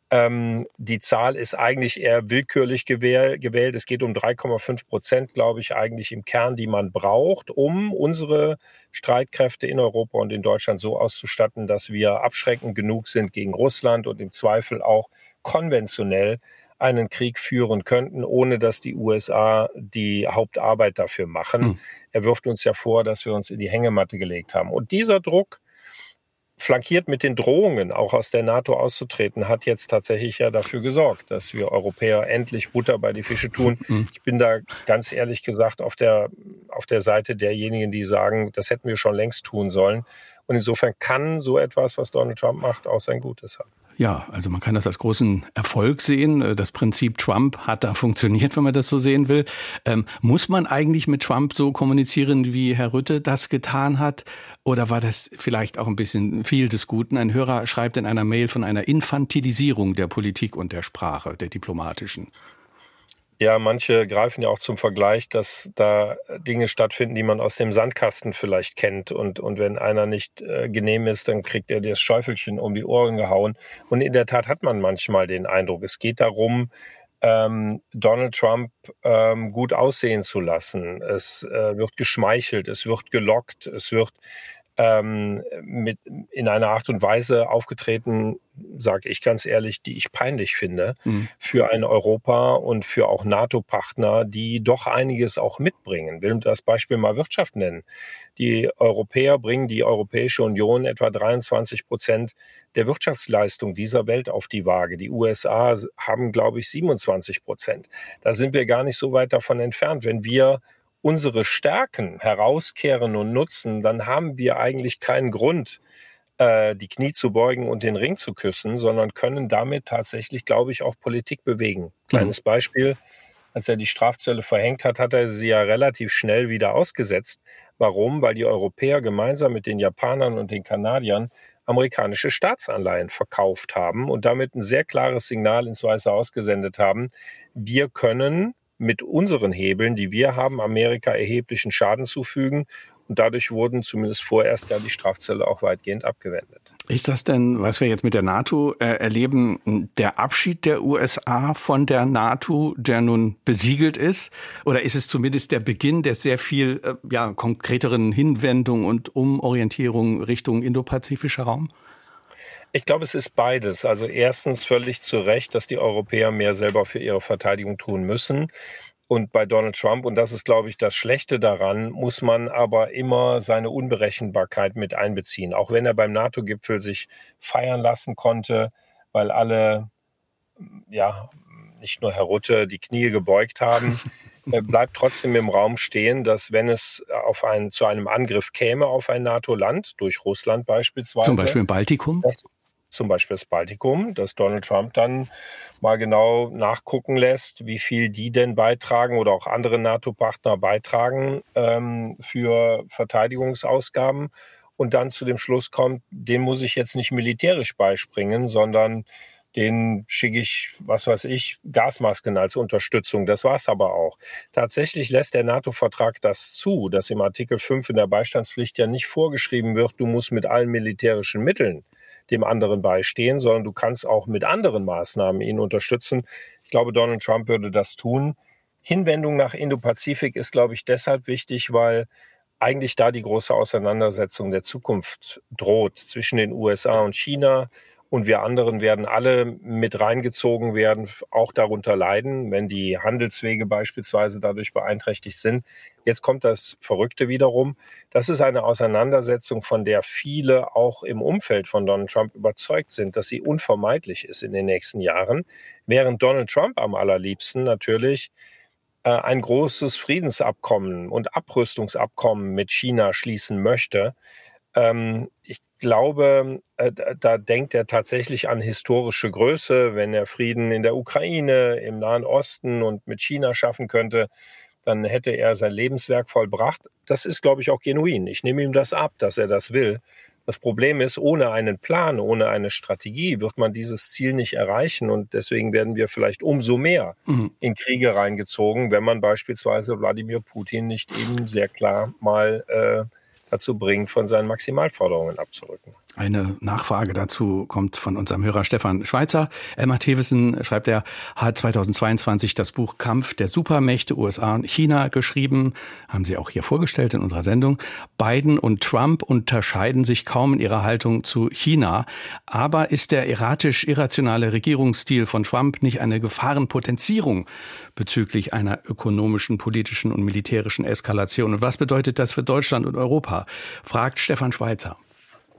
Ähm, die Zahl ist eigentlich eher willkürlich gewähl- gewählt. Es geht um drei Komma fünf Prozent, glaube ich, eigentlich im Kern, die man braucht, um unsere Streitkräfte in Europa und in Deutschland so auszustatten, dass wir abschreckend genug sind gegen Russland und im Zweifel auch konventionell einen Krieg führen könnten, ohne dass die U S A die Hauptarbeit dafür machen. Hm. Er wirft uns ja vor, dass wir uns in die Hängematte gelegt haben. Und dieser Druck, flankiert mit den Drohungen, auch aus der NATO auszutreten, hat jetzt tatsächlich ja dafür gesorgt, dass wir Europäer endlich Butter bei die Fische tun. Mhm. Ich bin da ganz ehrlich gesagt auf der, auf der Seite derjenigen, die sagen, das hätten wir schon längst tun sollen. Und insofern kann so etwas, was Donald Trump macht, auch sein Gutes haben. Ja, also man kann das als großen Erfolg sehen. Das Prinzip Trump hat da funktioniert, wenn man das so sehen will. Ähm, muss man eigentlich mit Trump so kommunizieren, wie Herr Rutte das getan hat? Oder war das vielleicht auch ein bisschen viel des Guten? Ein Hörer schreibt in einer Mail von einer Infantilisierung der Politik und der Sprache, der diplomatischen. Ja, manche greifen ja auch zum Vergleich, dass da Dinge stattfinden, die man aus dem Sandkasten vielleicht kennt. Und, und wenn einer nicht äh, genehm ist, dann kriegt er das Schäufelchen um die Ohren gehauen. Und in der Tat hat man manchmal den Eindruck, es geht darum, ähm, Donald Trump ähm, gut aussehen zu lassen. Es äh, wird geschmeichelt, es wird gelockt, es wird ähm, mit in einer Art und Weise aufgetreten, sage ich ganz ehrlich, die ich peinlich finde, mhm. für ein Europa und für auch NATO-Partner, die doch einiges auch mitbringen. Ich will das Beispiel mal Wirtschaft nennen. Die Europäer bringen die Europäische Union etwa dreiundzwanzig Prozent der Wirtschaftsleistung dieser Welt auf die Waage. Die U S A haben, glaube ich, siebenundzwanzig Prozent. Da sind wir gar nicht so weit davon entfernt. Wenn wir unsere Stärken herauskehren und nutzen, dann haben wir eigentlich keinen Grund, äh, die Knie zu beugen und den Ring zu küssen, sondern können damit tatsächlich, glaube ich, auch Politik bewegen. Kleines mhm. Beispiel, als er die Strafzölle verhängt hat, hat er sie ja relativ schnell wieder ausgesetzt. Warum? Weil die Europäer gemeinsam mit den Japanern und den Kanadiern amerikanische Staatsanleihen verkauft haben und damit ein sehr klares Signal ins Weiße Haus gesendet haben. Wir können mit unseren Hebeln, die wir haben, Amerika erheblichen Schaden zufügen. Und dadurch wurden zumindest vorerst ja die Strafzölle auch weitgehend abgewendet. Ist das denn, was wir jetzt mit der NATO äh, erleben, der Abschied der U S A von der NATO, der nun besiegelt ist? Oder ist es zumindest der Beginn der sehr viel äh, ja, konkreteren Hinwendung und Umorientierung Richtung indopazifischer Raum? Ich glaube, es ist beides. Also erstens völlig zu Recht, dass die Europäer mehr selber für ihre Verteidigung tun müssen. Und bei Donald Trump, und das ist, glaube ich, das Schlechte daran, muss man aber immer seine Unberechenbarkeit mit einbeziehen. Auch wenn er beim NATO-Gipfel sich feiern lassen konnte, weil alle, ja, nicht nur Herr Rutte, die Knie gebeugt haben, bleibt trotzdem im Raum stehen, dass wenn es auf einen, zu einem Angriff käme auf ein NATO-Land, durch Russland beispielsweise. Zum Beispiel im Baltikum? Das, zum Beispiel das Baltikum, dass Donald Trump dann mal genau nachgucken lässt, wie viel die denn beitragen oder auch andere NATO-Partner beitragen ähm, für Verteidigungsausgaben und dann zu dem Schluss kommt, den muss ich jetzt nicht militärisch beispringen, sondern den schicke ich, was weiß ich, Gasmasken als Unterstützung. Das war's aber auch. Tatsächlich lässt der NATO-Vertrag das zu, dass im Artikel fünf in der Beistandspflicht ja nicht vorgeschrieben wird, du musst mit allen militärischen Mitteln dem anderen beistehen, sondern du kannst auch mit anderen Maßnahmen ihn unterstützen. Ich glaube, Donald Trump würde das tun. Hinwendung nach Indopazifik ist, glaube ich, deshalb wichtig, weil eigentlich da die große Auseinandersetzung der Zukunft droht zwischen den U S A und China. Und wir anderen werden alle mit reingezogen werden, auch darunter leiden, wenn die Handelswege beispielsweise dadurch beeinträchtigt sind. Jetzt kommt das Verrückte wiederum. Das ist eine Auseinandersetzung, von der viele auch im Umfeld von Donald Trump überzeugt sind, dass sie unvermeidlich ist in den nächsten Jahren. Während Donald Trump am allerliebsten natürlich äh, ein großes Friedensabkommen und Abrüstungsabkommen mit China schließen möchte. Ähm, ich glaube, äh, da denkt er tatsächlich an historische Größe. Wenn er Frieden in der Ukraine, im Nahen Osten und mit China schaffen könnte, dann hätte er sein Lebenswerk vollbracht. Das ist, glaube ich, auch genuin. Ich nehme ihm das ab, dass er das will. Das Problem ist, ohne einen Plan, ohne eine Strategie wird man dieses Ziel nicht erreichen. Und deswegen werden wir vielleicht umso mehr mhm. in Kriege reingezogen, wenn man beispielsweise Wladimir Putin nicht eben sehr klar mal äh, dazu bringt, von seinen Maximalforderungen abzurücken. Eine Nachfrage dazu kommt von unserem Hörer Stefan Schweizer. Elmar Thewissen, schreibt er, hat zweitausendzweiundzwanzig das Buch Kampf der Supermächte U S A und China geschrieben. Haben Sie auch hier vorgestellt in unserer Sendung. Biden und Trump unterscheiden sich kaum in ihrer Haltung zu China. Aber ist der erratisch-irrationale Regierungsstil von Trump nicht eine Gefahrenpotenzierung bezüglich einer ökonomischen, politischen und militärischen Eskalation? Und was bedeutet das für Deutschland und Europa? Fragt Stefan Schweizer.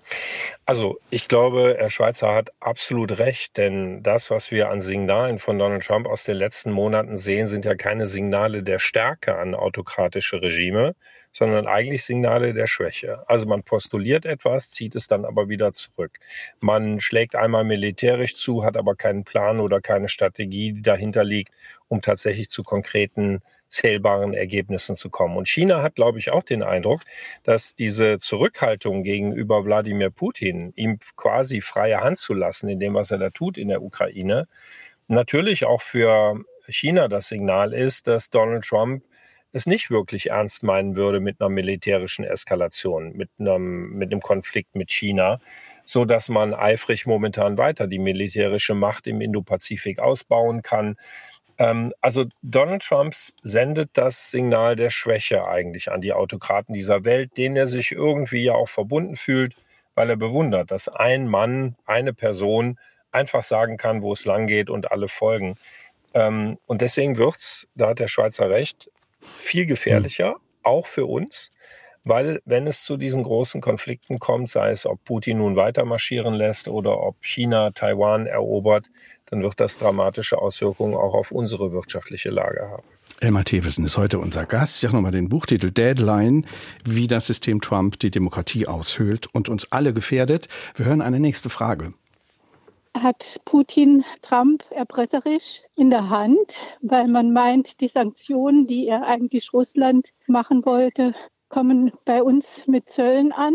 Also ich glaube, Herr Schweizer hat absolut recht, denn das, was wir an Signalen von Donald Trump aus den letzten Monaten sehen, sind ja keine Signale der Stärke an autokratische Regime, sondern eigentlich Signale der Schwäche. Also man postuliert etwas, zieht es dann aber wieder zurück. Man schlägt einmal militärisch zu, hat aber keinen Plan oder keine Strategie, die dahinter liegt, um tatsächlich zu konkreten zählbaren Ergebnissen zu kommen. Und China hat, glaube ich, auch den Eindruck, dass diese Zurückhaltung gegenüber Wladimir Putin, ihm quasi freie Hand zu lassen in dem, was er da tut in der Ukraine, natürlich auch für China das Signal ist, dass Donald Trump es nicht wirklich ernst meinen würde mit einer militärischen Eskalation, mit einem, mit einem Konflikt mit China, so dass man eifrig momentan weiter die militärische Macht im Indopazifik ausbauen kann. Also Donald Trump sendet das Signal der Schwäche eigentlich an die Autokraten dieser Welt, denen er sich irgendwie ja auch verbunden fühlt, weil er bewundert, dass ein Mann, eine Person einfach sagen kann, wo es lang geht und alle folgen. Und deswegen wird's, da hat der Schweizer recht, viel gefährlicher, auch für uns, weil wenn es zu diesen großen Konflikten kommt, sei es, ob Putin nun weiter marschieren lässt oder ob China Taiwan erobert, dann wird das dramatische Auswirkungen auch auf unsere wirtschaftliche Lage haben. Elmar Thewissen ist heute unser Gast. Ich sage nochmal den Buchtitel Deadline, wie das System Trump die Demokratie aushöhlt und uns alle gefährdet. Wir hören eine nächste Frage. Hat Putin Trump erpresserisch in der Hand, weil man meint, die Sanktionen, die er eigentlich Russland machen wollte, kommen bei uns mit Zöllen an?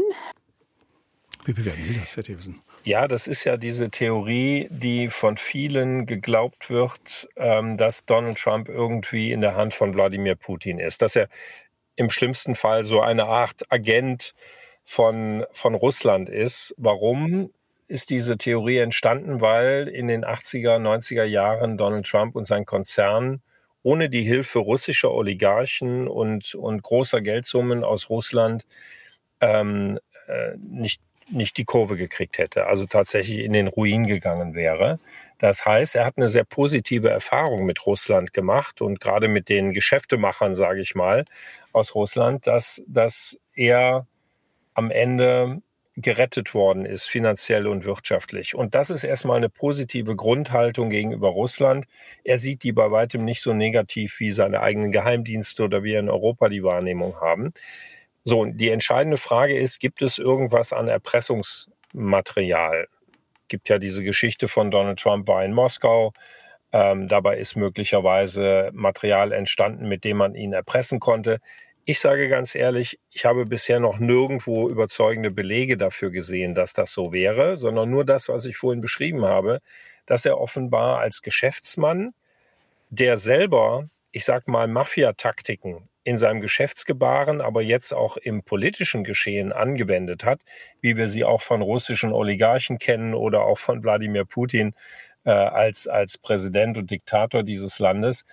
Wie bewerten Sie das, Herr Thewissen? Ja, das ist ja diese Theorie, die von vielen geglaubt wird, dass Donald Trump irgendwie in der Hand von Wladimir Putin ist. Dass er im schlimmsten Fall so eine Art Agent von, von Russland ist. Warum ist diese Theorie entstanden? Weil in den achtziger, neunziger Jahren Donald Trump und sein Konzern ohne die Hilfe russischer Oligarchen und, und großer Geldsummen aus Russland ähm, äh, nicht nicht die Kurve gekriegt hätte, also tatsächlich in den Ruin gegangen wäre. Das heißt, er hat eine sehr positive Erfahrung mit Russland gemacht und gerade mit den Geschäftemachern, sage ich mal, aus Russland, dass, dass er am Ende gerettet worden ist, finanziell und wirtschaftlich. Und das ist erstmal eine positive Grundhaltung gegenüber Russland. Er sieht die bei weitem nicht so negativ wie seine eigenen Geheimdienste oder wir in Europa die Wahrnehmung haben. So, die entscheidende Frage ist, gibt es irgendwas an Erpressungsmaterial? Es gibt ja diese Geschichte von Donald Trump war in Moskau. Ähm, dabei ist möglicherweise Material entstanden, mit dem man ihn erpressen konnte. Ich sage ganz ehrlich, ich habe bisher noch nirgendwo überzeugende Belege dafür gesehen, dass das so wäre, sondern nur das, was ich vorhin beschrieben habe, dass er offenbar als Geschäftsmann, der selber, ich sag mal, Mafia-Taktiken in seinem Geschäftsgebaren, aber jetzt auch im politischen Geschehen angewendet hat, wie wir sie auch von russischen Oligarchen kennen oder auch von Wladimir Putin äh, als, als Präsident und Diktator dieses Landes,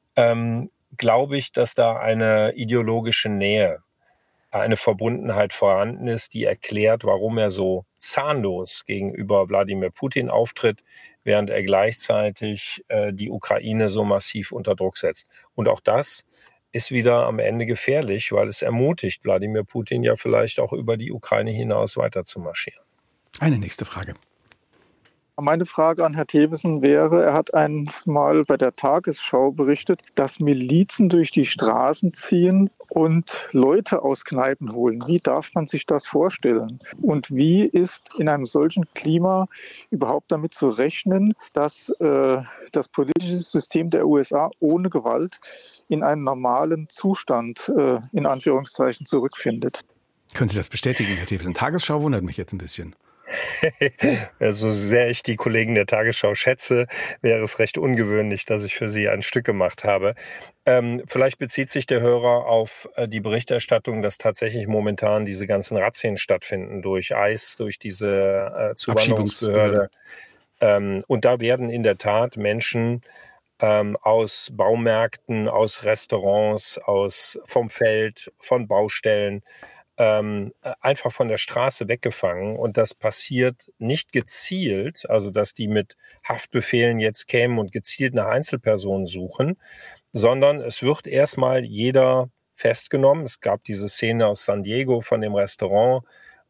ähm, glaube ich, dass da eine ideologische Nähe, eine Verbundenheit vorhanden ist, die erklärt, warum er so zahnlos gegenüber Wladimir Putin auftritt, während er gleichzeitig äh, die Ukraine so massiv unter Druck setzt. Und auch das ist wieder am Ende gefährlich, weil es ermutigt Wladimir Putin ja vielleicht auch über die Ukraine hinaus weiter zu marschieren. Eine nächste Frage. Meine Frage an Herrn Thewissen wäre, er hat einmal bei der Tagesschau berichtet, dass Milizen durch die Straßen ziehen und Leute aus Kneipen holen. Wie darf man sich das vorstellen? Und wie ist in einem solchen Klima überhaupt damit zu rechnen, dass äh, das politische System der U S A ohne Gewalt in einen normalen Zustand, äh, in Anführungszeichen, zurückfindet? Können Sie das bestätigen, Herr Thewissen? Tagesschau wundert mich jetzt ein bisschen. So sehr ich die Kollegen der Tagesschau schätze, wäre es recht ungewöhnlich, dass ich für sie ein Stück gemacht habe. Ähm, vielleicht bezieht sich der Hörer auf äh, die Berichterstattung, dass tatsächlich momentan diese ganzen Razzien stattfinden durch I C E, durch diese äh, Zuwanderungsbehörde. Ähm, und da werden in der Tat Menschen ähm, aus Baumärkten, aus Restaurants, aus vom Feld, von Baustellen Ähm, einfach von der Straße weggefangen und das passiert nicht gezielt, also dass die mit Haftbefehlen jetzt kämen und gezielt nach Einzelpersonen suchen, sondern es wird erstmal jeder festgenommen. Es gab diese Szene aus San Diego von dem Restaurant,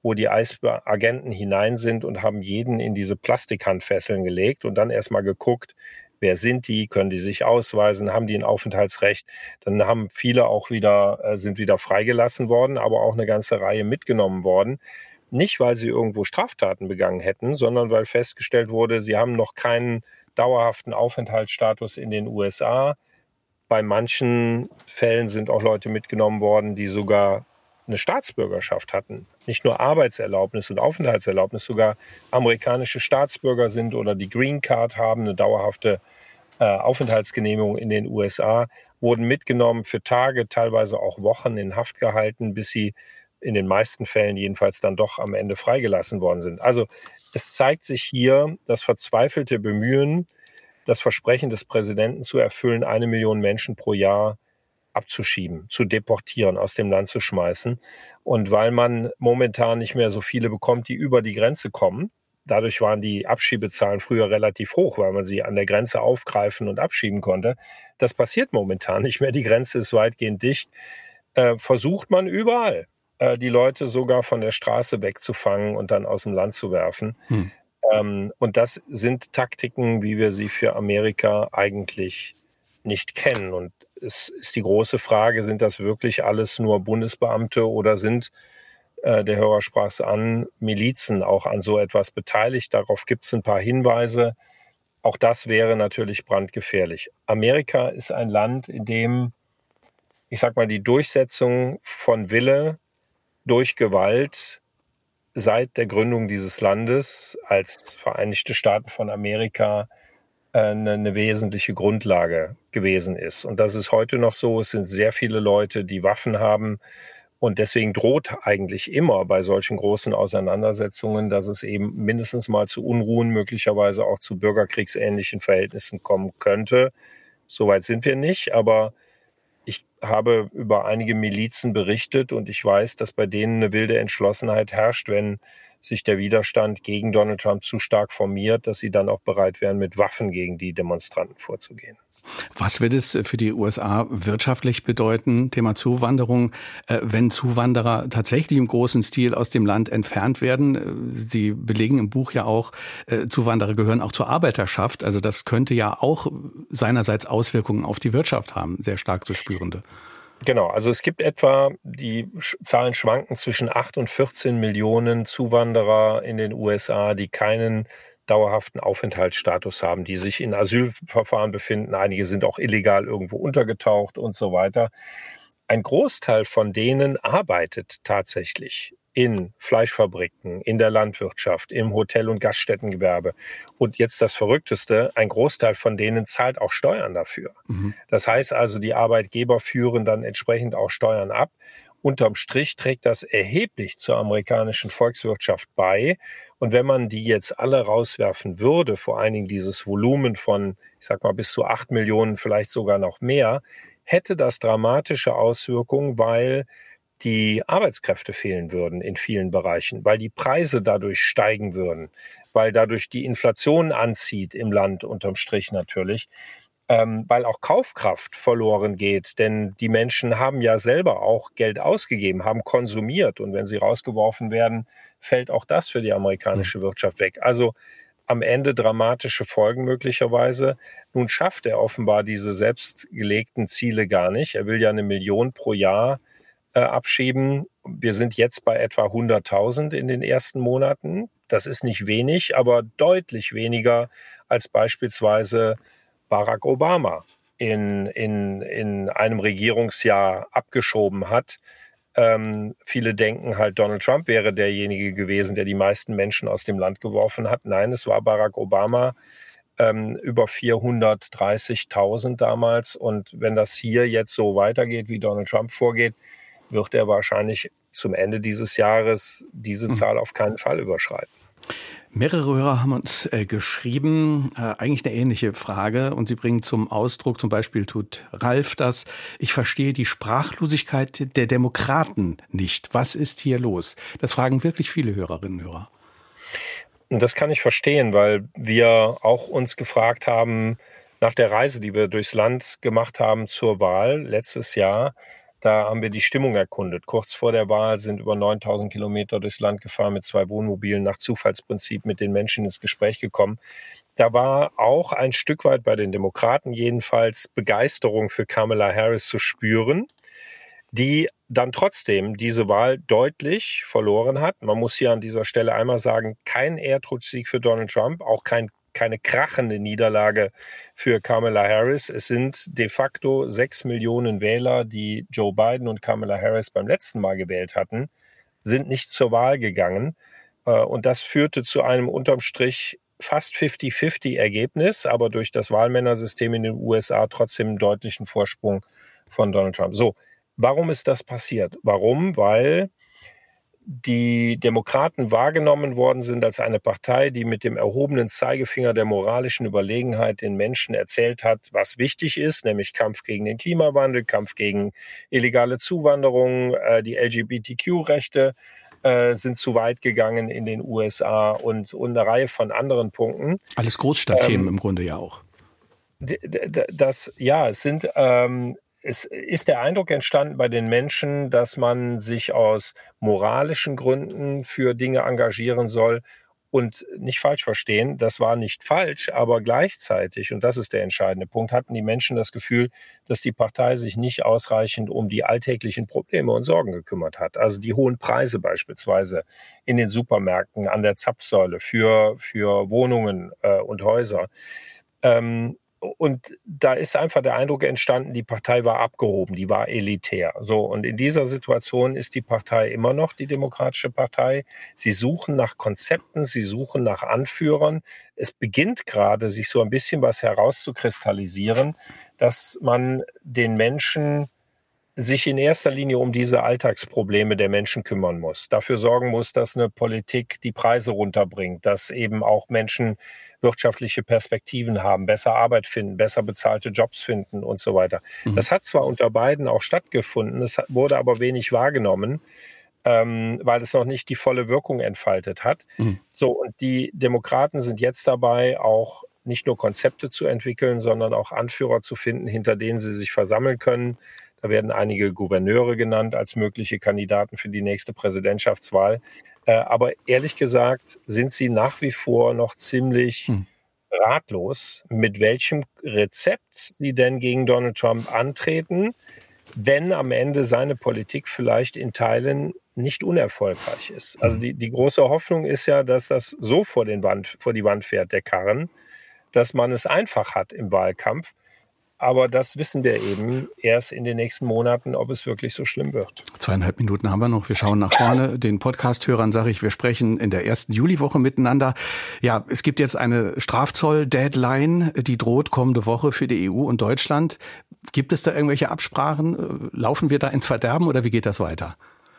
wo die I C E-Agenten hinein sind und haben jeden in diese Plastikhandfesseln gelegt und dann erstmal geguckt, wer sind die, können die sich ausweisen, haben die ein Aufenthaltsrecht. Dann haben viele auch wieder, äh, sind wieder freigelassen worden, aber auch eine ganze Reihe mitgenommen worden. Nicht, weil sie irgendwo Straftaten begangen hätten, sondern weil festgestellt wurde, sie haben noch keinen dauerhaften Aufenthaltsstatus in den U S A. Bei manchen Fällen sind auch Leute mitgenommen worden, die sogar eine Staatsbürgerschaft hatten. Nicht nur Arbeitserlaubnis und Aufenthaltserlaubnis, sogar amerikanische Staatsbürger sind oder die Green Card haben, eine dauerhafte äh, Aufenthaltsgenehmigung in den U S A, wurden mitgenommen für Tage, teilweise auch Wochen in Haft gehalten, bis sie in den meisten Fällen jedenfalls dann doch am Ende freigelassen worden sind. Also es zeigt sich hier das verzweifelte Bemühen, das Versprechen des Präsidenten zu erfüllen, eine Million Menschen pro Jahr abzuschieben, zu deportieren, aus dem Land zu schmeißen. Und weil man momentan nicht mehr so viele bekommt, die über die Grenze kommen, dadurch waren die Abschiebezahlen früher relativ hoch, weil man sie an der Grenze aufgreifen und abschieben konnte. Das passiert momentan nicht mehr. Die Grenze ist weitgehend dicht. Äh, versucht man überall, äh, die Leute sogar von der Straße wegzufangen und dann aus dem Land zu werfen. Hm. Ähm, und das sind Taktiken, wie wir sie für Amerika eigentlich nicht kennen. Und es ist die große Frage, sind das wirklich alles nur Bundesbeamte oder sind, äh, der Hörer sprach es an, Milizen auch an so etwas beteiligt? Darauf gibt es ein paar Hinweise. Auch das wäre natürlich brandgefährlich. Amerika ist ein Land, in dem, ich sag mal, die Durchsetzung von Wille durch Gewalt seit der Gründung dieses Landes als Vereinigte Staaten von Amerika Eine, eine wesentliche Grundlage gewesen ist. Und das ist heute noch so. Es sind sehr viele Leute, die Waffen haben. Und deswegen droht eigentlich immer bei solchen großen Auseinandersetzungen, dass es eben mindestens mal zu Unruhen, möglicherweise auch zu bürgerkriegsähnlichen Verhältnissen kommen könnte. Soweit sind wir nicht. Aber ich habe über einige Milizen berichtet und ich weiß, dass bei denen eine wilde Entschlossenheit herrscht, wenn sich der Widerstand gegen Donald Trump zu stark formiert, dass sie dann auch bereit wären, mit Waffen gegen die Demonstranten vorzugehen. Was wird es für die U S A wirtschaftlich bedeuten, Thema Zuwanderung, wenn Zuwanderer tatsächlich im großen Stil aus dem Land entfernt werden? Sie belegen im Buch ja auch, Zuwanderer gehören auch zur Arbeiterschaft. Also das könnte ja auch seinerseits Auswirkungen auf die Wirtschaft haben, sehr stark zu spürende. Genau, also es gibt etwa, die Zahlen schwanken zwischen acht und vierzehn Millionen Zuwanderer in den U S A, die keinen dauerhaften Aufenthaltsstatus haben, die sich in Asylverfahren befinden. Einige sind auch illegal irgendwo untergetaucht und so weiter. Ein Großteil von denen arbeitet tatsächlich in Fleischfabriken, in der Landwirtschaft, im Hotel- und Gaststättengewerbe. Und jetzt das Verrückteste, ein Großteil von denen zahlt auch Steuern dafür. Mhm. Das heißt also, die Arbeitgeber führen dann entsprechend auch Steuern ab. Unterm Strich trägt das erheblich zur amerikanischen Volkswirtschaft bei. Und wenn man die jetzt alle rauswerfen würde, vor allen Dingen dieses Volumen von, ich sag mal, bis zu acht Millionen, vielleicht sogar noch mehr, hätte das dramatische Auswirkungen, weil die Arbeitskräfte fehlen würden in vielen Bereichen, weil die Preise dadurch steigen würden, weil dadurch die Inflation anzieht im Land unterm Strich natürlich, ähm, weil auch Kaufkraft verloren geht, denn die Menschen haben ja selber auch Geld ausgegeben, haben konsumiert und wenn sie rausgeworfen werden, fällt auch das für die amerikanische mhm. Wirtschaft weg. Also am Ende dramatische Folgen möglicherweise. Nun schafft er offenbar diese selbstgelegten Ziele gar nicht. Er will ja eine Million pro Jahr äh, abschieben. Wir sind jetzt bei etwa hunderttausend in den ersten Monaten. Das ist nicht wenig, aber deutlich weniger als beispielsweise Barack Obama in, in, in einem Regierungsjahr abgeschoben hat. Ähm, viele denken halt, Donald Trump wäre derjenige gewesen, der die meisten Menschen aus dem Land geworfen hat. Nein, es war Barack Obama, ähm, über vierhundertdreißigtausend damals. Und wenn das hier jetzt so weitergeht, wie Donald Trump vorgeht, wird er wahrscheinlich zum Ende dieses Jahres diese Zahl auf keinen Fall überschreiten. Mehrere Hörer haben uns äh, geschrieben, äh, eigentlich eine ähnliche Frage und sie bringen zum Ausdruck, zum Beispiel tut Ralf das, ich verstehe die Sprachlosigkeit der Demokraten nicht. Was ist hier los? Das fragen wirklich viele Hörerinnen und Hörer. Und das kann ich verstehen, weil wir auch uns gefragt haben, nach der Reise, die wir durchs Land gemacht haben zur Wahl letztes Jahr, Da haben wir die Stimmung erkundet. Kurz vor der Wahl sind über neuntausend Kilometer durchs Land gefahren mit zwei Wohnmobilen, nach Zufallsprinzip mit den Menschen ins Gespräch gekommen. Da war auch ein Stück weit bei den Demokraten jedenfalls Begeisterung für Kamala Harris zu spüren, die dann trotzdem diese Wahl deutlich verloren hat. Man muss hier an dieser Stelle einmal sagen, kein Erdrutschsieg für Donald Trump, auch kein keine krachende Niederlage für Kamala Harris. Es sind de facto sechs Millionen Wähler, die Joe Biden und Kamala Harris beim letzten Mal gewählt hatten, sind nicht zur Wahl gegangen. Und das führte zu einem unterm Strich fast fünfzig fünfzig Ergebnis, aber durch das Wahlmännersystem in den U S A trotzdem einen deutlichen Vorsprung von Donald Trump. So, warum ist das passiert? Warum? Weil die Demokraten wahrgenommen worden sind als eine Partei, die mit dem erhobenen Zeigefinger der moralischen Überlegenheit den Menschen erzählt hat, was wichtig ist, nämlich Kampf gegen den Klimawandel, Kampf gegen illegale Zuwanderung, äh, die L G B T Q-Rechte äh, sind zu weit gegangen in den U S A und, und eine Reihe von anderen Punkten. Alles Großstadtthemen ähm, im Grunde ja auch. D- d- das, ja, es sind... Ähm, Es ist der Eindruck entstanden bei den Menschen, dass man sich aus moralischen Gründen für Dinge engagieren soll. Und nicht falsch verstehen, das war nicht falsch, aber gleichzeitig, und das ist der entscheidende Punkt, hatten die Menschen das Gefühl, dass die Partei sich nicht ausreichend um die alltäglichen Probleme und Sorgen gekümmert hat. Also die hohen Preise beispielsweise in den Supermärkten, an der Zapfsäule für, für Wohnungen äh, und Häuser. Ähm, Und da ist einfach der Eindruck entstanden, die Partei war abgehoben, die war elitär. So, und in dieser Situation ist die Partei immer noch die Demokratische Partei. Sie suchen nach Konzepten, sie suchen nach Anführern. Es beginnt gerade, sich so ein bisschen was herauszukristallisieren, dass man den Menschen sich in erster Linie um diese Alltagsprobleme der Menschen kümmern muss. Dafür sorgen muss, dass eine Politik die Preise runterbringt, dass eben auch Menschen wirtschaftliche Perspektiven haben, besser Arbeit finden, besser bezahlte Jobs finden und so weiter. Mhm. Das hat zwar unter Biden auch stattgefunden, es wurde aber wenig wahrgenommen, ähm, weil es noch nicht die volle Wirkung entfaltet hat. Mhm. So, und die Demokraten sind jetzt dabei, auch nicht nur Konzepte zu entwickeln, sondern auch Anführer zu finden, hinter denen sie sich versammeln können. Da werden einige Gouverneure genannt als mögliche Kandidaten für die nächste Präsidentschaftswahl. Äh, aber ehrlich gesagt sind sie nach wie vor noch ziemlich hm. ratlos, mit welchem Rezept sie denn gegen Donald Trump antreten, wenn am Ende seine Politik vielleicht in Teilen nicht unerfolgreich ist. Also die, die große Hoffnung ist ja, dass das so vor, den Wand, vor die Wand fährt, der Karren, dass man es einfach hat im Wahlkampf. Aber das wissen wir eben erst in den nächsten Monaten, ob es wirklich so schlimm wird. Zweieinhalb Minuten haben wir noch. Wir schauen nach vorne. Den Podcast-Hörern sage ich, wir sprechen in der ersten Juliwoche miteinander. Ja, es gibt jetzt eine Strafzoll-Deadline, die droht kommende Woche für die E U und Deutschland. Gibt es da irgendwelche Absprachen? Laufen wir da ins Verderben oder wie geht das weiter?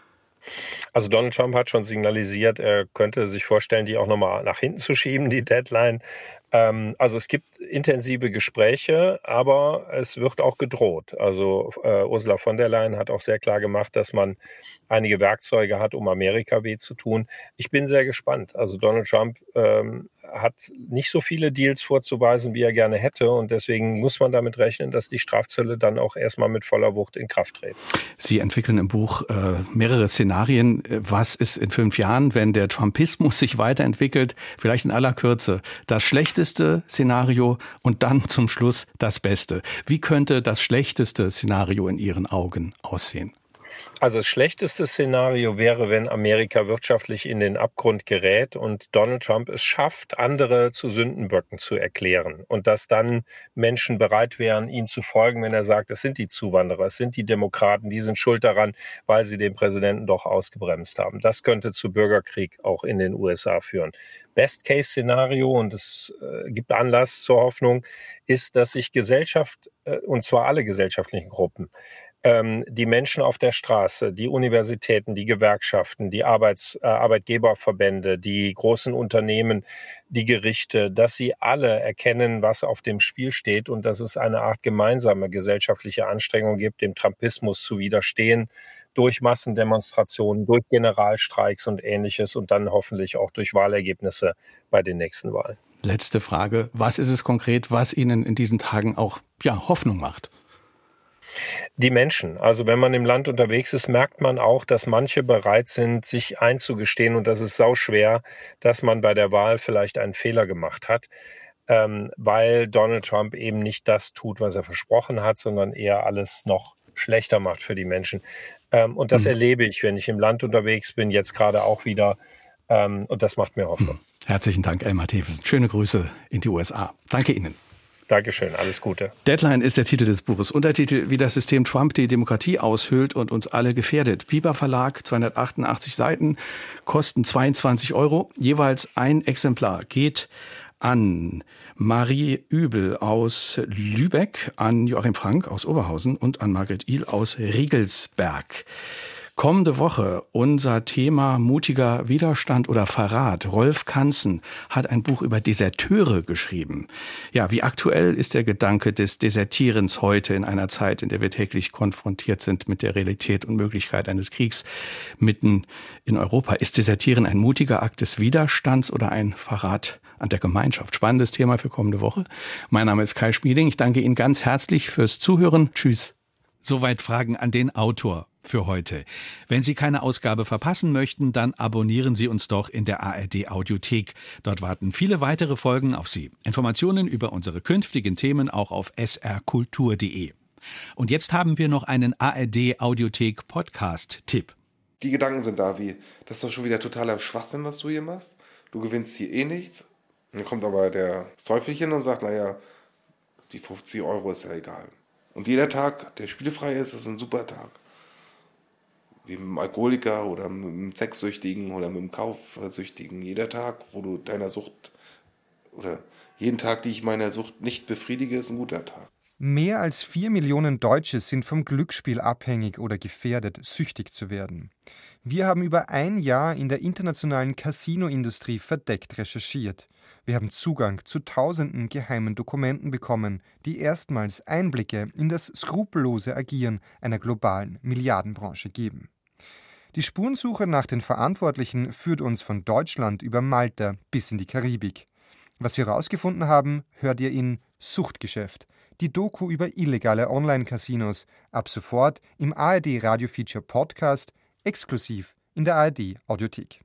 Also Donald Trump hat schon signalisiert, er könnte sich vorstellen, die auch nochmal nach hinten zu schieben, die Deadline. Ähm, also es gibt intensive Gespräche, aber es wird auch gedroht. Also äh, Ursula von der Leyen hat auch sehr klar gemacht, dass man einige Werkzeuge hat, um Amerika weh zu tun. Ich bin sehr gespannt. Also Donald Trump ähm, hat nicht so viele Deals vorzuweisen, wie er gerne hätte. Und deswegen muss man damit rechnen, dass die Strafzölle dann auch erstmal mit voller Wucht in Kraft treten. Sie entwickeln im Buch äh, mehrere Szenarien. Was ist in fünf Jahren, wenn der Trumpismus sich weiterentwickelt? Vielleicht in aller Kürze. Das schlechteste Szenario und dann zum Schluss das Beste. Wie könnte das schlechteste Szenario in Ihren Augen aussehen? Also das schlechteste Szenario wäre, wenn Amerika wirtschaftlich in den Abgrund gerät und Donald Trump es schafft, andere zu Sündenböcken zu erklären und dass dann Menschen bereit wären, ihm zu folgen, wenn er sagt, es sind die Zuwanderer, es sind die Demokraten, die sind schuld daran, weil sie den Präsidenten doch ausgebremst haben. Das könnte zu Bürgerkrieg auch in den U S A führen. Best-Case-Szenario, und es äh, gibt Anlass zur Hoffnung, ist, dass sich Gesellschaft, äh, und zwar alle gesellschaftlichen Gruppen, die Menschen auf der Straße, die Universitäten, die Gewerkschaften, die Arbeits-, äh, Arbeitgeberverbände, die großen Unternehmen, die Gerichte, dass sie alle erkennen, was auf dem Spiel steht und dass es eine Art gemeinsame gesellschaftliche Anstrengung gibt, dem Trumpismus zu widerstehen, durch Massendemonstrationen, durch Generalstreiks und Ähnliches und dann hoffentlich auch durch Wahlergebnisse bei den nächsten Wahlen. Letzte Frage. Was ist es konkret, was Ihnen in diesen Tagen auch ja, Hoffnung macht? Die Menschen. Also wenn man im Land unterwegs ist, merkt man auch, dass manche bereit sind, sich einzugestehen, und das ist sauschwer, dass man bei der Wahl vielleicht einen Fehler gemacht hat, ähm, weil Donald Trump eben nicht das tut, was er versprochen hat, sondern eher alles noch schlechter macht für die Menschen. Ähm, und das mhm. erlebe ich, wenn ich im Land unterwegs bin, jetzt gerade auch wieder. Ähm, und das macht mir Hoffnung. Herzlichen Dank, Elmar Thewissen. Schöne Grüße in die U S A. Danke Ihnen. Dankeschön, alles Gute. Deadline ist der Titel des Buches. Untertitel: Wie das System Trump die Demokratie aushöhlt und uns alle gefährdet. Piper Verlag, zweihundertachtundachtzig Seiten, kosten zweiundzwanzig Euro. Jeweils ein Exemplar geht an Marie Übel aus Lübeck, an Joachim Frank aus Oberhausen und an Margret Ihl aus Riegelsberg. Kommende Woche unser Thema mutiger Widerstand oder Verrat. Rolf Kanzen hat ein Buch über Deserteure geschrieben. Ja, wie aktuell ist der Gedanke des Desertierens heute in einer Zeit, in der wir täglich konfrontiert sind mit der Realität und Möglichkeit eines Kriegs mitten in Europa? Ist Desertieren ein mutiger Akt des Widerstands oder ein Verrat an der Gemeinschaft? Spannendes Thema für kommende Woche. Mein Name ist Kai Schmieding. Ich danke Ihnen ganz herzlich fürs Zuhören. Tschüss. Soweit Fragen an den Autor für heute. Wenn Sie keine Ausgabe verpassen möchten, dann abonnieren Sie uns doch in der A R D Audiothek. Dort warten viele weitere Folgen auf Sie. Informationen über unsere künftigen Themen auch auf s r kultur punkt d e. Und jetzt haben wir noch einen A R D Audiothek Podcast-Tipp. Die Gedanken sind da wie, das ist doch schon wieder totaler Schwachsinn, was du hier machst. Du gewinnst hier eh nichts. Und dann kommt aber der das Teufelchen und sagt, naja, die fünfzig Euro ist ja egal. Und jeder Tag, der spielfrei ist, ist ein super Tag. Wie mit dem Alkoholiker oder mit dem Sexsüchtigen oder mit dem Kaufsüchtigen. Jeder Tag, wo du deiner Sucht oder jeden Tag, die ich meiner Sucht nicht befriedige, ist ein guter Tag. Mehr als vier Millionen Deutsche sind vom Glücksspiel abhängig oder gefährdet, süchtig zu werden. Wir haben über ein Jahr in der internationalen Casino-Industrie verdeckt recherchiert. Wir haben Zugang zu tausenden geheimen Dokumenten bekommen, die erstmals Einblicke in das skrupellose Agieren einer globalen Milliardenbranche geben. Die Spurensuche nach den Verantwortlichen führt uns von Deutschland über Malta bis in die Karibik. Was wir herausgefunden haben, hört ihr in Suchtgeschäft, die Doku über illegale Online-Casinos, ab sofort im A R D Radio Feature Podcast, exklusiv in der A R D Audiothek.